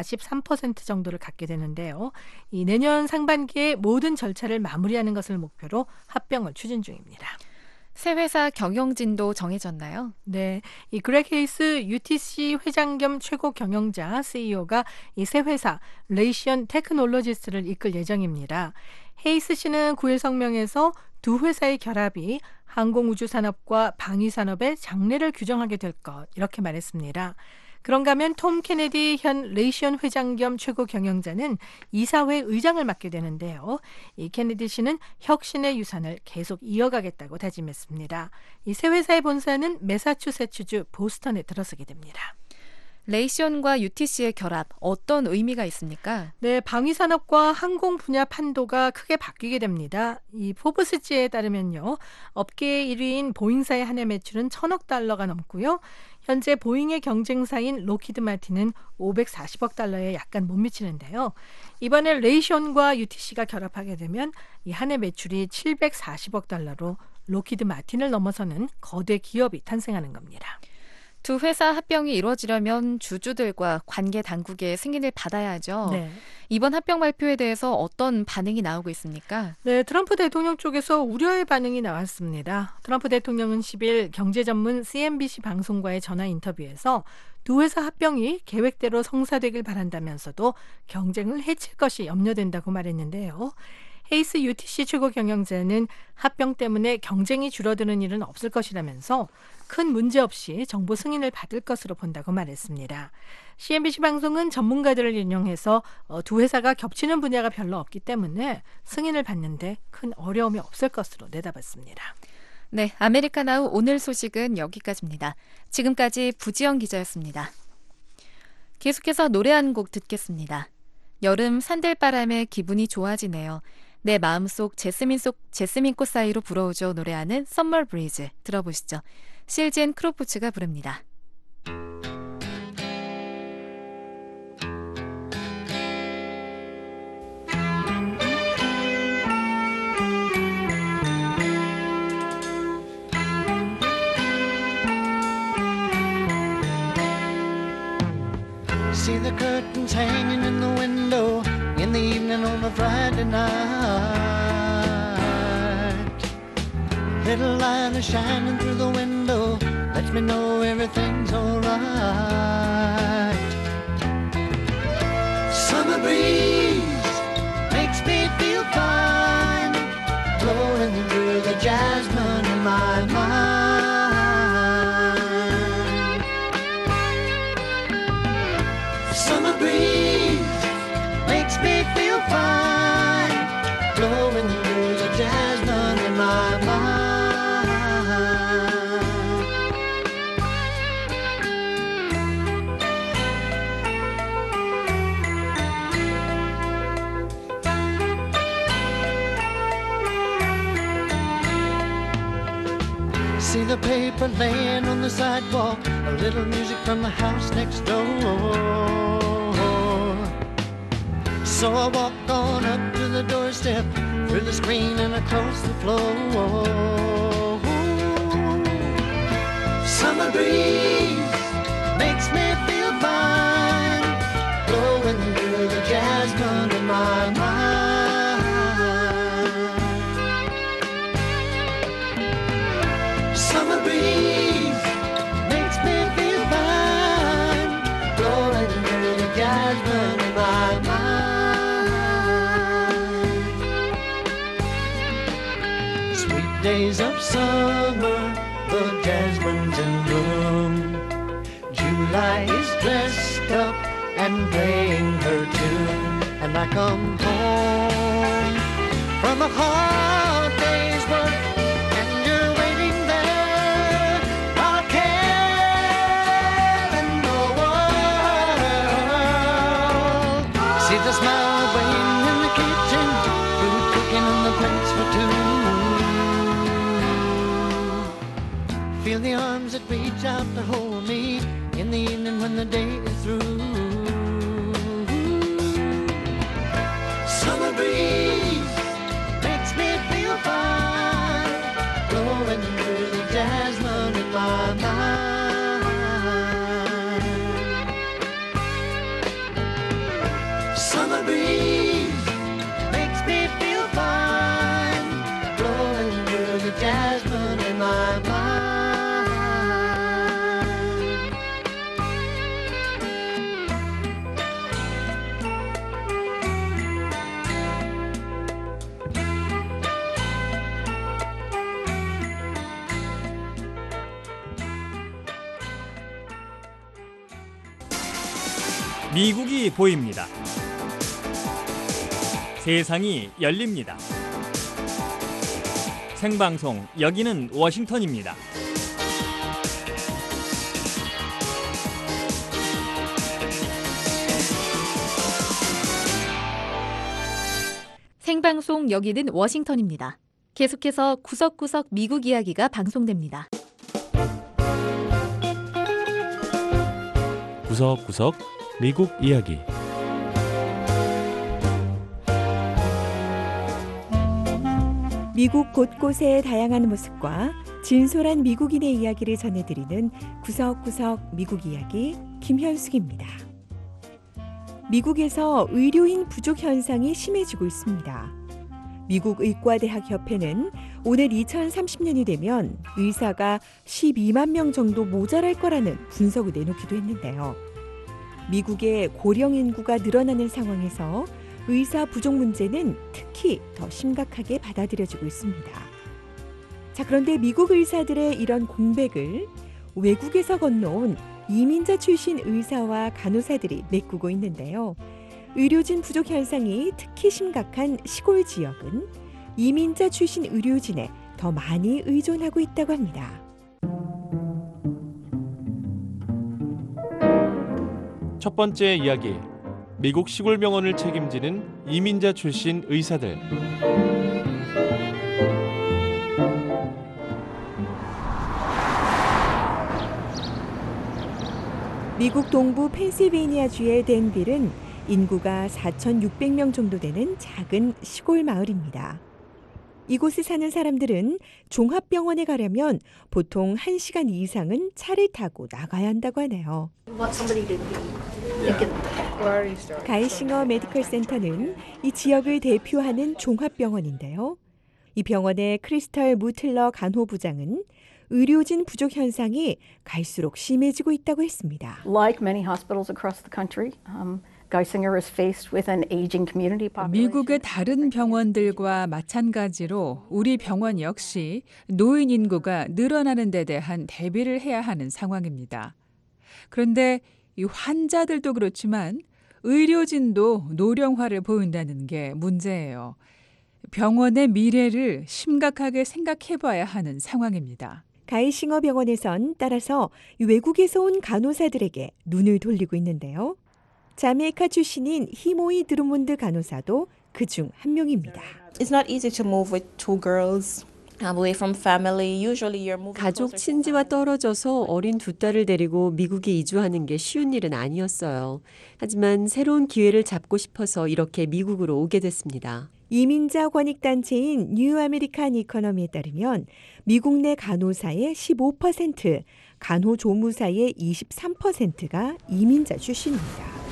43% 정도를 갖게 되는데요. 이 내년 상반기에 모든 절차를 마무리하는 것을 목표로 합병을 추진 중입니다. 새 회사 경영진도 정해졌나요? 네, 이 그렉 헤이스 UTC 회장 겸 최고 경영자 CEO가 이 새 회사 레이션 테크놀로지스를 이끌 예정입니다. 헤이스 씨는 9일 성명에서 두 회사의 결합이 항공우주 산업과 방위 산업의 장래를 규정하게 될 것 이렇게 말했습니다. 그런가 하면 톰 케네디 현 레이션 회장 겸 최고 경영자는 이사회 의장을 맡게 되는데요. 이 케네디 씨는 혁신의 유산을 계속 이어가겠다고 다짐했습니다. 이 새 회사의 본사는 매사추세츠주 보스턴에 들어서게 됩니다. 레이션과 UTC의 결합, 어떤 의미가 있습니까? 네, 방위산업과 항공 분야 판도가 크게 바뀌게 됩니다. 이 포브스지에 따르면요, 업계 1위인 보잉사의 한 해 매출은 1,000억 달러가 넘고요. 현재 보잉의 경쟁사인 로키드 마틴은 540억 달러에 약간 못 미치는데요. 이번에 레이션과 UTC가 결합하게 되면 이 한 해 매출이 740억 달러로 로키드 마틴을 넘어서는 거대 기업이 탄생하는 겁니다. 두 회사 합병이 이루어지려면 주주들과 관계 당국의 승인을 받아야 하죠. 네. 이번 합병 발표에 대해서 어떤 반응이 나오고 있습니까? 네, 트럼프 대통령 쪽에서 우려의 반응이 나왔습니다. 트럼프 대통령은 10일 경제 전문 CNBC 방송과의 전화 인터뷰에서 두 회사 합병이 계획대로 성사되길 바란다면서도 경쟁을 해칠 것이 염려된다고 말했는데요. 헤이스 UTC 최고 경영자는 합병 때문에 경쟁이 줄어드는 일은 없을 것이라면서 큰 문제 없이 정부 승인을 받을 것으로 본다고 말했습니다. CNBC 방송은 전문가들을 인용해서 두 회사가 겹치는 분야가 별로 없기 때문에 승인을 받는데 큰 어려움이 없을 것으로 내다봤습니다. 네, 아메리카나우 오늘 소식은 여기까지입니다. 지금까지 부지영 기자였습니다. 계속해서 노래 한 곡 듣겠습니다. 여름 산들바람에 기분이 좋아지네요. 내 마음속 제스민꽃 사이로 불어오죠 노래하는 썸머 브리즈 들어보시죠. 실젠 크로포츠가 부릅니다. See the curtains hanging in the window in the evening on a Friday night. Little light is shining through the window, lets me know everything's alright. Summer breeze makes me feel fine, blowing through the jasmine in my mind. Summer breeze makes me feel fine, blowing through the jasmine in my mind. See the paper laying on the sidewalk, a little music from the house next door. So I walk on up to the doorstep, through the screen and across the floor. Summer breeze makes me feel fine, blowing through the jasmine in my mind. days of summer, the jasmine's in bloom. July is dressed up and playing her tune, and I come home from a hard day's work, and you're waiting there, not a care in the world. See the smile waiting in the kitchen, food cooking and the plates for two. Feel the arms that reach out to hold me in the evening when the day is through. Summer breeze makes me feel fine, blowing through the jasmine in my mind. Summer breeze makes me feel fine, blowing through the jasmine in my mind. 미국이 보입니다. 세상이 열립니다. 생방송 여기는 워싱턴입니다. 생방송 여기는 워싱턴입니다. 계속해서 구석구석 미국 이야기가 방송됩니다. 구석구석 미국 이야기. 미국 곳곳의 다양한 모습과 진솔한 미국인의 이야기를 전해드리는 구석구석 미국 이야기 김현숙입니다. 미국에서 의료인 부족 현상이 심해지고 있습니다. 미국 의과대학협회는 오늘 2030년이 되면 의사가 12만 명 정도 모자랄 거라는 분석을 내놓기도 했는데요. 미국의 고령 인구가 늘어나는 상황에서 의사 부족 문제는 특히 더 심각하게 받아들여지고 있습니다. 자, 그런데 미국 의사들의 이런 공백을 외국에서 건너온 이민자 출신 의사와 간호사들이 메꾸고 있는데요. 의료진 부족 현상이 특히 심각한 시골 지역은 이민자 출신 의료진에 더 많이 의존하고 있다고 합니다. 첫 번째 이야기. 미국 시골 병원을 책임지는 이민자 출신 의사들. 미국 동부 펜실베이니아주의 댄빌은 인구가 4,600명 정도 되는 작은 시골 마을입니다. 이곳에 사는 사람들은 종합병원에 가려면 보통 1시간 이상은 차를 타고 나가야 한다고 하네요. 가이싱어 메디컬 센터는 이 지역을 대표하는 종합병원인데요. 이 병원의 크리스털 무틀러 간호부장은 의료진 부족 현상이 갈수록 심해지고 있다고 했습니다. Like many hospitals across the country, Geisinger is faced with an aging community population. 미국의 다른 병원들과 마찬가지로 우리 병원 역시 노인 인구가 늘어나는 데 대한 대비를 해야 하는 상황입니다. 그런데 이 환자들도 그렇지만 의료진도 노령화를 보인다는 게 문제예요. 병원의 미래를 심각하게 생각해 봐야 하는 상황입니다. 가이싱어 병원에선 따라서 외국에서 온 간호사들에게 눈을 돌리고 있는데요. 자메이카 출신인 히모이 드루몬드 간호사도 그중 한 명입니다. It's not easy to move with two girls away from family. Usually you're moving 가족 친지와 떨어져서 어린 두 딸을 데리고 미국에 이주하는 게 쉬운 일은 아니었어요. 하지만 새로운 기회를 잡고 싶어서 이렇게 미국으로 오게 됐습니다. 이민자 권익단체인 뉴 아메리칸 이코노미에 따르면 미국 내 간호사의 15%, 간호조무사의 23%가 이민자 출신입니다.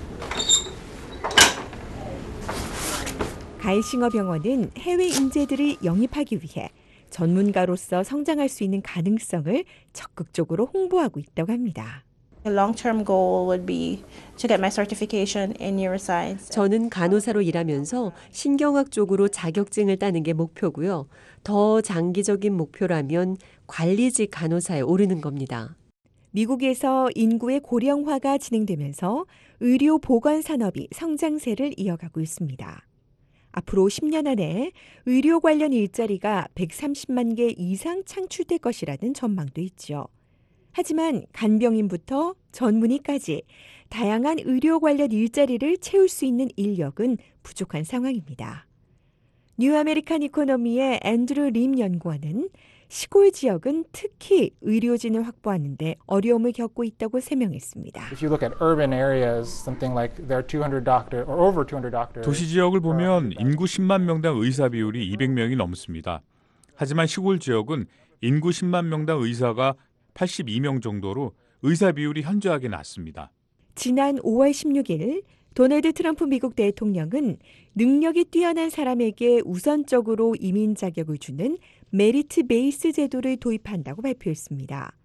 가이싱어 병원은 해외 인재들을 영입하기 위해 전문가로서 성장할 수 있는 가능성을 적극적으로 홍보하고 있다고 합니다. A long-term goal would be to get my certification in neuroscience. 저는 간호사로 일하면서 신경학 쪽으로 자격증을 따는 게 목표고요. 더 장기적인 목표라면 관리직 간호사에 오르는 겁니다. 미국에서 인구의 고령화가 진행되면서 의료 보건 산업이 성장세를 이어가고 있습니다. 앞으로 10년 안에 의료 관련 일자리가 130만 개 이상 창출될 것이라는 전망도 있죠. 하지만 간병인부터 전문의까지 다양한 의료 관련 일자리를 채울 수 있는 인력은 부족한 상황입니다. 뉴 아메리칸 이코노미의 앤드루 림 연구원은 시골 지역은 특히 의료진을 확보하는 데 어려움을 겪고 있다고 설명했습니다. If you look at urban areas, something like there are 200 doctors or over 200 doctors. 도시 지역을 보면 인구 10만 명당 의사 비율이 200명이 넘습니다. 하지만 시골 지역은 인구 10만 명당 의사가 82명 정도로 의사 비율이 현저하게 낮습니다. 지난 5월 16일 도널드 트럼프 미국 대통령은 능력이 뛰어난 사람에게 우선적으로 이민 자격을 주는 메리트 베이스 제도를 도입한다고 발표했습니다.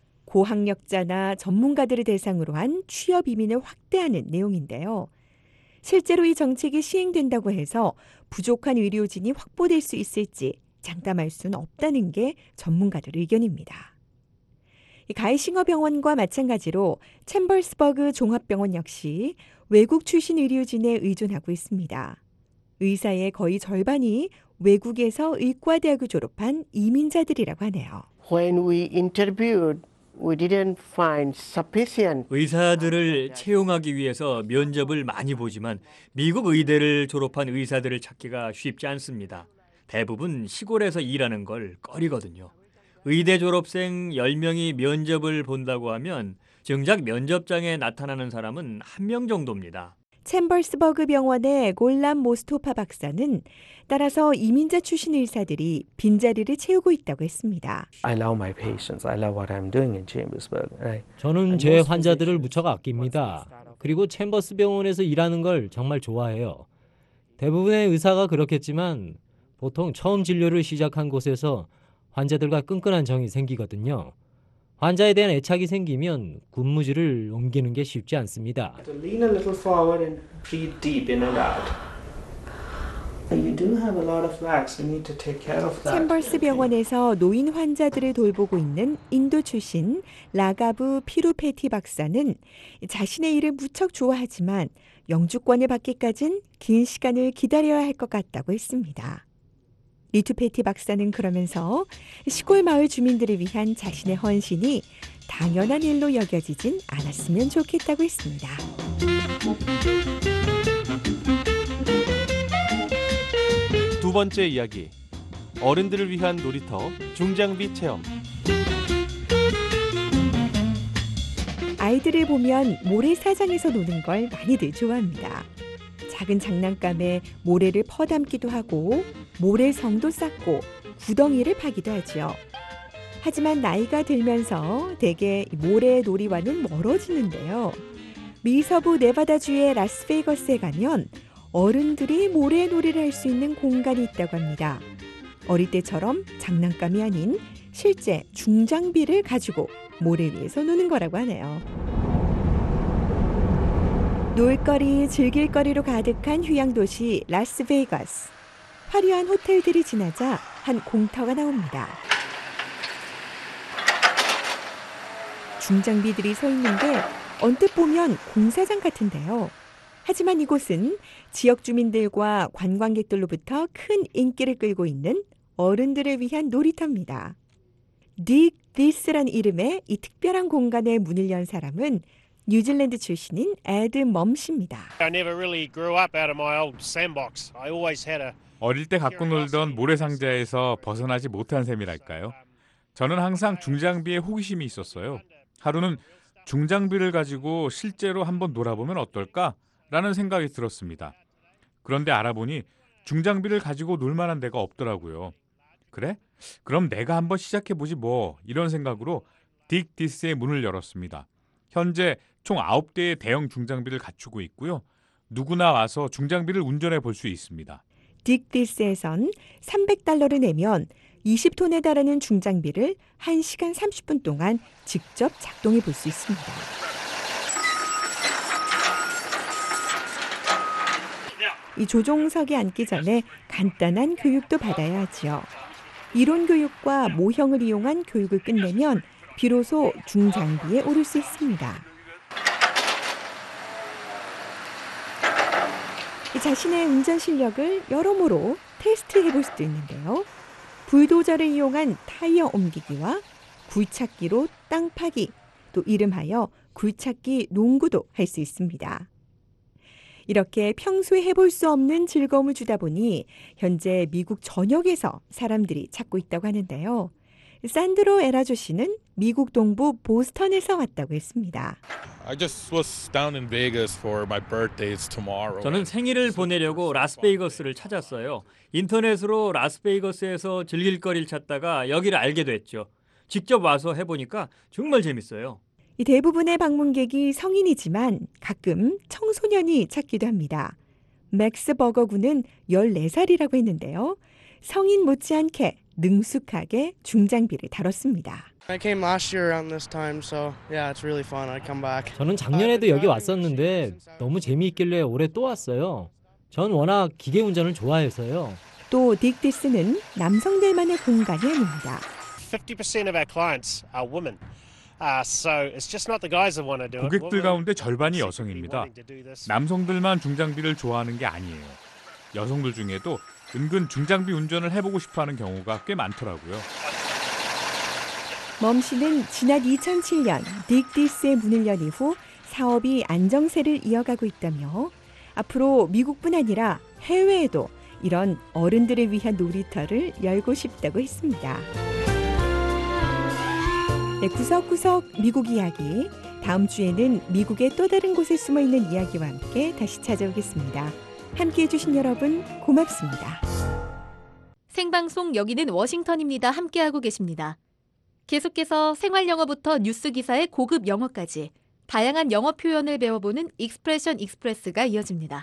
고학력자나 전문가들을 대상으로 한 취업 이민을 확대하는 내용인데요. 실제로 이 정책이 시행된다고 해서 부족한 의료진이 확보될 수 있을지 장담할 수는 없다는 게 전문가들 의견입니다. 가이싱어 병원과 마찬가지로 챔버스버그 종합병원 역시 외국 출신 의료진에 의존하고 있습니다. 의사의 거의 절반이 외국에서 의과대학을 졸업한 이민자들이라고 하네요. When we interviewed, we didn't find sufficient. 의사들을 채용하기 위해서 면접을 많이 보지만 미국 의대를 졸업한 의사들을 찾기가 쉽지 않습니다. 대부분 시골에서 일하는 걸 꺼리거든요. 의대 졸업생 10명이 면접을 본다고 하면 정작 면접장에 나타나는 사람은 1명 정도입니다. 챔버스버그 병원의 골람 모스토파 박사는 따라서 이민자 출신 의사들이 빈자리를 채우고 있다고 했습니다. I love my patients. I love what I'm doing in Chambersburg. 저는 제 환자들을 무척 아낍니다. 그리고 챔버스 병원에서 일하는 걸 정말 좋아해요. 대부분의 의사가 그렇겠지만 보통 처음 진료를 시작한 곳에서 환자들과 끈끈한 정이 생기거든요. 환자에 대한 애착이 생기면 군무지를 옮기는 게 쉽지 않습니다. Lean a little forward and breathe deep in and out. You do have a lot of flax. You need to take care of that. 챔버스 병원에서 노인 환자들을 돌보고 있는 인도 출신 라가브 피루페티 박사는 자신의 일을 무척 좋아하지만 영주권을 받기까진 긴 시간을 기다려야 할 것 같다고 했습니다. 리투페티 박사는 그러면서 시골 마을 주민들을 위한 자신의 헌신이 당연한 일로 여겨지진 않았으면 좋겠다고 했습니다. 두 번째 이야기. 어른들을 위한 놀이터 중장비 체험. 아이들을 보면 모래사장에서 노는 걸 많이들 좋아합니다. 작은 장난감에 모래를 퍼담기도 하고 모래성도 쌓고 구덩이를 파기도 하죠. 하지만 나이가 들면서 대개 모래 놀이와는 멀어지는데요. 미서부 네바다주의 라스베이거스에 가면 어른들이 모래 놀이를 할 수 있는 공간이 있다고 합니다. 어릴 때처럼 장난감이 아닌 실제 중장비를 가지고 모래 위에서 노는 거라고 하네요. 놀거리, 즐길거리로 가득한 휴양도시 라스베이거스. 화려한 호텔들이 지나자 한 공터가 나옵니다. 중장비들이 서 있는데 언뜻 보면 공사장 같은데요. 하지만 이곳은 지역 주민들과 관광객들로부터 큰 인기를 끌고 있는 어른들을 위한 놀이터입니다. Dig This라는 이름의 이 특별한 공간에 문을 연 사람은 뉴질랜드 출신인 에드 멈씨입니다. 어릴 때 갖고 놀던 모래상자에서 벗어나지 못한 셈이랄까요? 저는 항상 중장비에 호기심이 있었어요. 하루는 중장비를 가지고 실제로 한번 놀아보면 어떨까라는 생각이 들었습니다. 그런데 알아보니 중장비를 가지고 놀 만한 데가 없더라고요. 그래? 그럼 내가 한번 시작해보지 뭐, 이런 생각으로 딕 디스의 문을 열었습니다. 현재 총 9대의 대형 중장비를 갖추고 있고요. 누구나 와서 중장비를 운전해 볼 수 있습니다. 딕 디스에선 $300를 내면 20톤에 달하는 중장비를 1시간 30분 동안 직접 작동해 볼 수 있습니다. 이 조종석에 앉기 전에 간단한 교육도 받아야 하지요. 이론 교육과 모형을 이용한 교육을 끝내면 비로소 중장비에 오를 수 있습니다. 자신의 운전 실력을 여러모로 테스트해 볼 수도 있는데요. 불도저를 이용한 타이어 옮기기와 굴착기로 땅 파기, 또 이름하여 굴착기 농구도 할 수 있습니다. 이렇게 평소에 해볼 수 없는 즐거움을 주다 보니 현재 미국 전역에서 사람들이 찾고 있다고 하는데요. 산드로 에라조 씨는 미국 동부 보스턴에서 왔다고 했습니다. I just was down in Vegas for my birthday. It's tomorrow. 저는 생일을 보내려고 라스베이거스를 찾았어요. 인터넷으로 라스베이거스에서 즐길 거리를 찾다가 여기를 알게 됐죠. 직접 와서 해보니까 정말 재밌어요. 이 대부분의 방문객이 성인이지만 가끔 청소년이 찾기도 합니다. 맥스 버거 군은 14살이라고 했는데요. 성인 못지않게 능숙하게 중장비를 다뤘습니다. I came last year around this time, so yeah, it's really fun. I come back. 저는 작년에도 여기 왔었는데 너무 재미있길래 올해 또 왔어요. 전 워낙 기계 운전을 좋아해서요. 또 딕 디스는 남성들만의 공간이 아닙니다. 50% of our clients are women. So it's just not the guys that want to do it. 고객들 가운데 절반이 여성입니다. 남성들만 중장비를 좋아하는 게 아니에요. 여성들 중에도 은근 중장비 운전을 해보고 싶어하는 경우가 꽤 많더라고요. 멈 씨는 지난 2007년 딕 디스의 문을 연 이후 사업이 안정세를 이어가고 있다며 앞으로 미국뿐 아니라 해외에도 이런 어른들을 위한 놀이터를 열고 싶다고 했습니다. 네, 구석구석 미국 이야기. 다음 주에는 미국의 또 다른 곳에 숨어있는 이야기와 함께 다시 찾아오겠습니다. 함께해 주신 여러분 고맙습니다. 생방송 여기는 워싱턴입니다. 함께하고 계십니다. 계속해서 생활영어부터 뉴스 기사의 고급 영어까지 다양한 영어 표현을 배워보는 익스프레션 익스프레스가 이어집니다.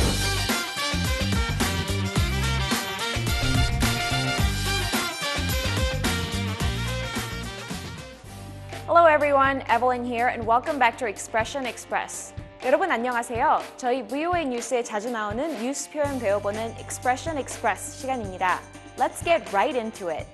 Hello everyone, Evelyn here and welcome back to Expression Express. 여러분 안녕하세요. 저희 VOA 뉴스에 자주 나오는 뉴스 표현 배워보는 Expression Express 시간입니다. Let's get right into it.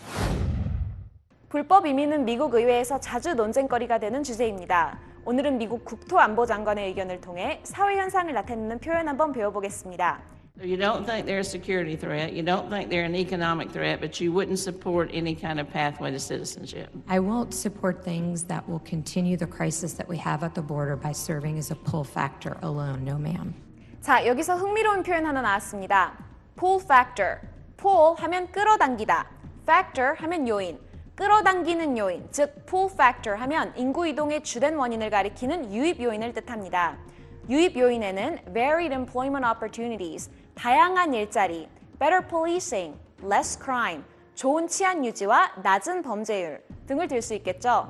불법 이민은 미국 의회에서 자주 논쟁거리가 되는 주제입니다. 오늘은 미국 국토안보장관의 의견을 통해 사회 현상을 나타내는 표현 한번 배워보겠습니다. You don't think they're a security threat, you don't think they're an economic threat, but you wouldn't support any kind of pathway to citizenship. I won't support things that will continue the crisis that we have at the border by serving as a pull factor alone. No, ma'am. 자, 여기서 흥미로운 표현 하나 나왔습니다. Pull factor. Pull 하면 끌어당기다. Factor 하면 요인. 끌어당기는 요인, 즉 pull factor 하면 인구 이동의 주된 원인을 가리키는 유입 요인을 뜻합니다. 유입 요인에는 varied employment opportunities, 다양한 일자리, better policing, less crime, 좋은 치안 유지와 낮은 범죄율 등을 들 수 있겠죠.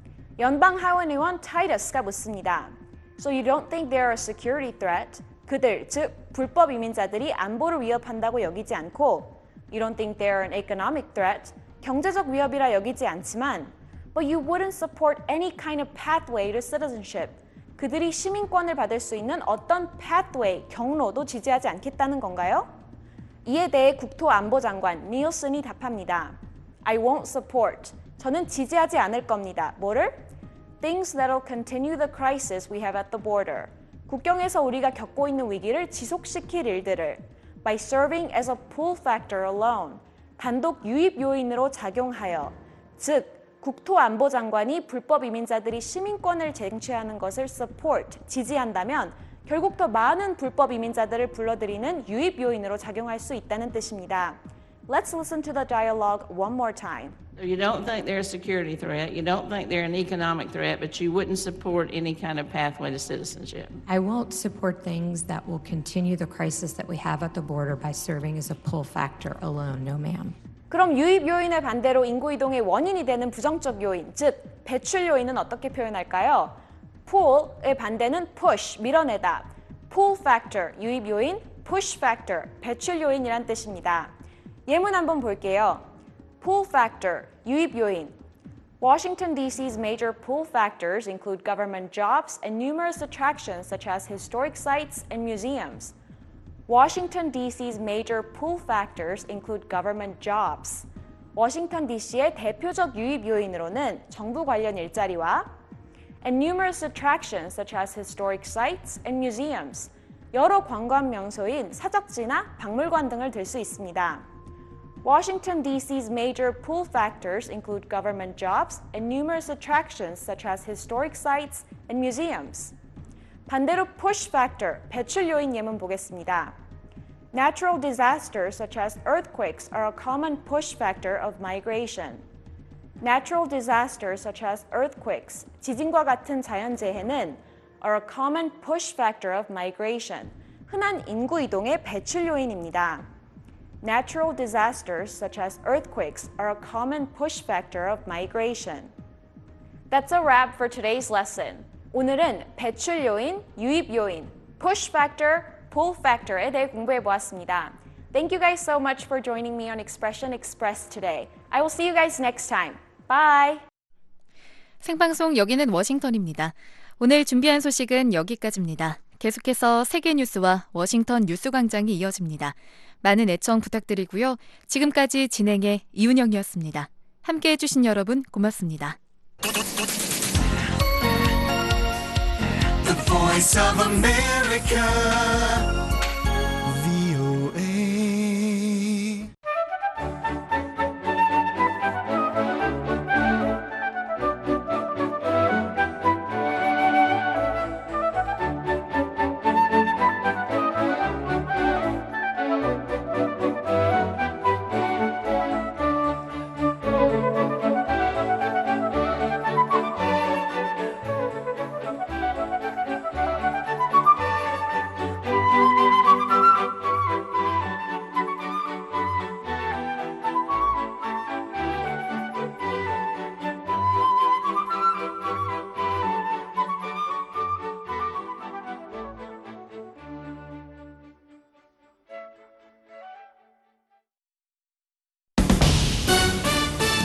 연방 하원 의원 타이터스가 묻습니다. So you don't think they're a security threat? 그들, 즉 불법 이민자들이 안보를 위협한다고 여기지 않고 You don't think they're an economic threat? 경제적 위협이라 여기지 않지만 But you wouldn't support any kind of pathway to citizenship. 그들이 시민권을 받을 수 있는 어떤 pathway, 경로도 지지하지 않겠다는 건가요? 이에 대해 국토안보장관 닐슨이 답합니다. I won't support. 저는 지지하지 않을 겁니다. 뭐를? Things that'll continue the crisis we have at the border. 국경에서 우리가 겪고 있는 위기를 지속시킬 일들을 by serving as a pull factor alone. 단독 유입 요인으로 작용하여, 즉 국토안보장관이 불법 이민자들이 시민권을 쟁취하는 것을 support, 지지한다면 결국 더 많은 불법 이민자들을 불러들이는 유입 요인으로 작용할 수 있다는 뜻입니다. Let's listen to the dialogue one more time. You don't think they're a security threat, you don't think they're an economic threat, but you wouldn't support any kind of pathway to citizenship. I won't support things that will continue the crisis that we have at the border by serving as a pull factor alone. No, ma'am. 그럼 유입 요인의 반대로 인구 이동의 원인이 되는 부정적 요인, 즉 배출 요인은 어떻게 표현할까요? pull의 반대는 push, 밀어내다. pull factor, 유입 요인, push factor, 배출 요인이란 뜻입니다. 예문 한번 볼게요. pull factor, 유입 요인. Washington, D.C.'s major pull factors include government jobs and numerous attractions such as historic sites and museums. Washington, D.C.'s major pull factors include government jobs. 워싱턴 DC의 대표적 유입 요인으로는 정부 관련 일자리와 and numerous attractions such as historic sites and museums. 여러 관광 명소인 사적지나 박물관 등을 들 수 있습니다. Washington, D.C.'s major pull factors include government jobs and numerous attractions such as historic sites and museums. 반대로 push factor, 배출 요인 예문 보겠습니다. Natural disasters such as earthquakes are a common push factor of migration. Natural disasters such as earthquakes, 지진과 같은 자연재해는 are a common push factor of migration, 흔한 인구 이동의 배출 요인입니다. Natural disasters such as earthquakes are a common push factor of migration. That's a wrap for today's lesson. 오늘은 배출 요인, 유입 요인, push factor, pull factor에 대해 공부해 보았습니다. Thank you guys so much for joining me on Expression Express today. I will see you guys next time. Bye! 생방송 여기는 워싱턴입니다. 오늘 준비한 소식은 여기까지입니다. 계속해서 세계 뉴스와 워싱턴 뉴스광장이 이어집니다. 많은 애청 부탁드리고요. 지금까지 진행의 이은영이었습니다. 함께해 주신 여러분 고맙습니다. The Voice of America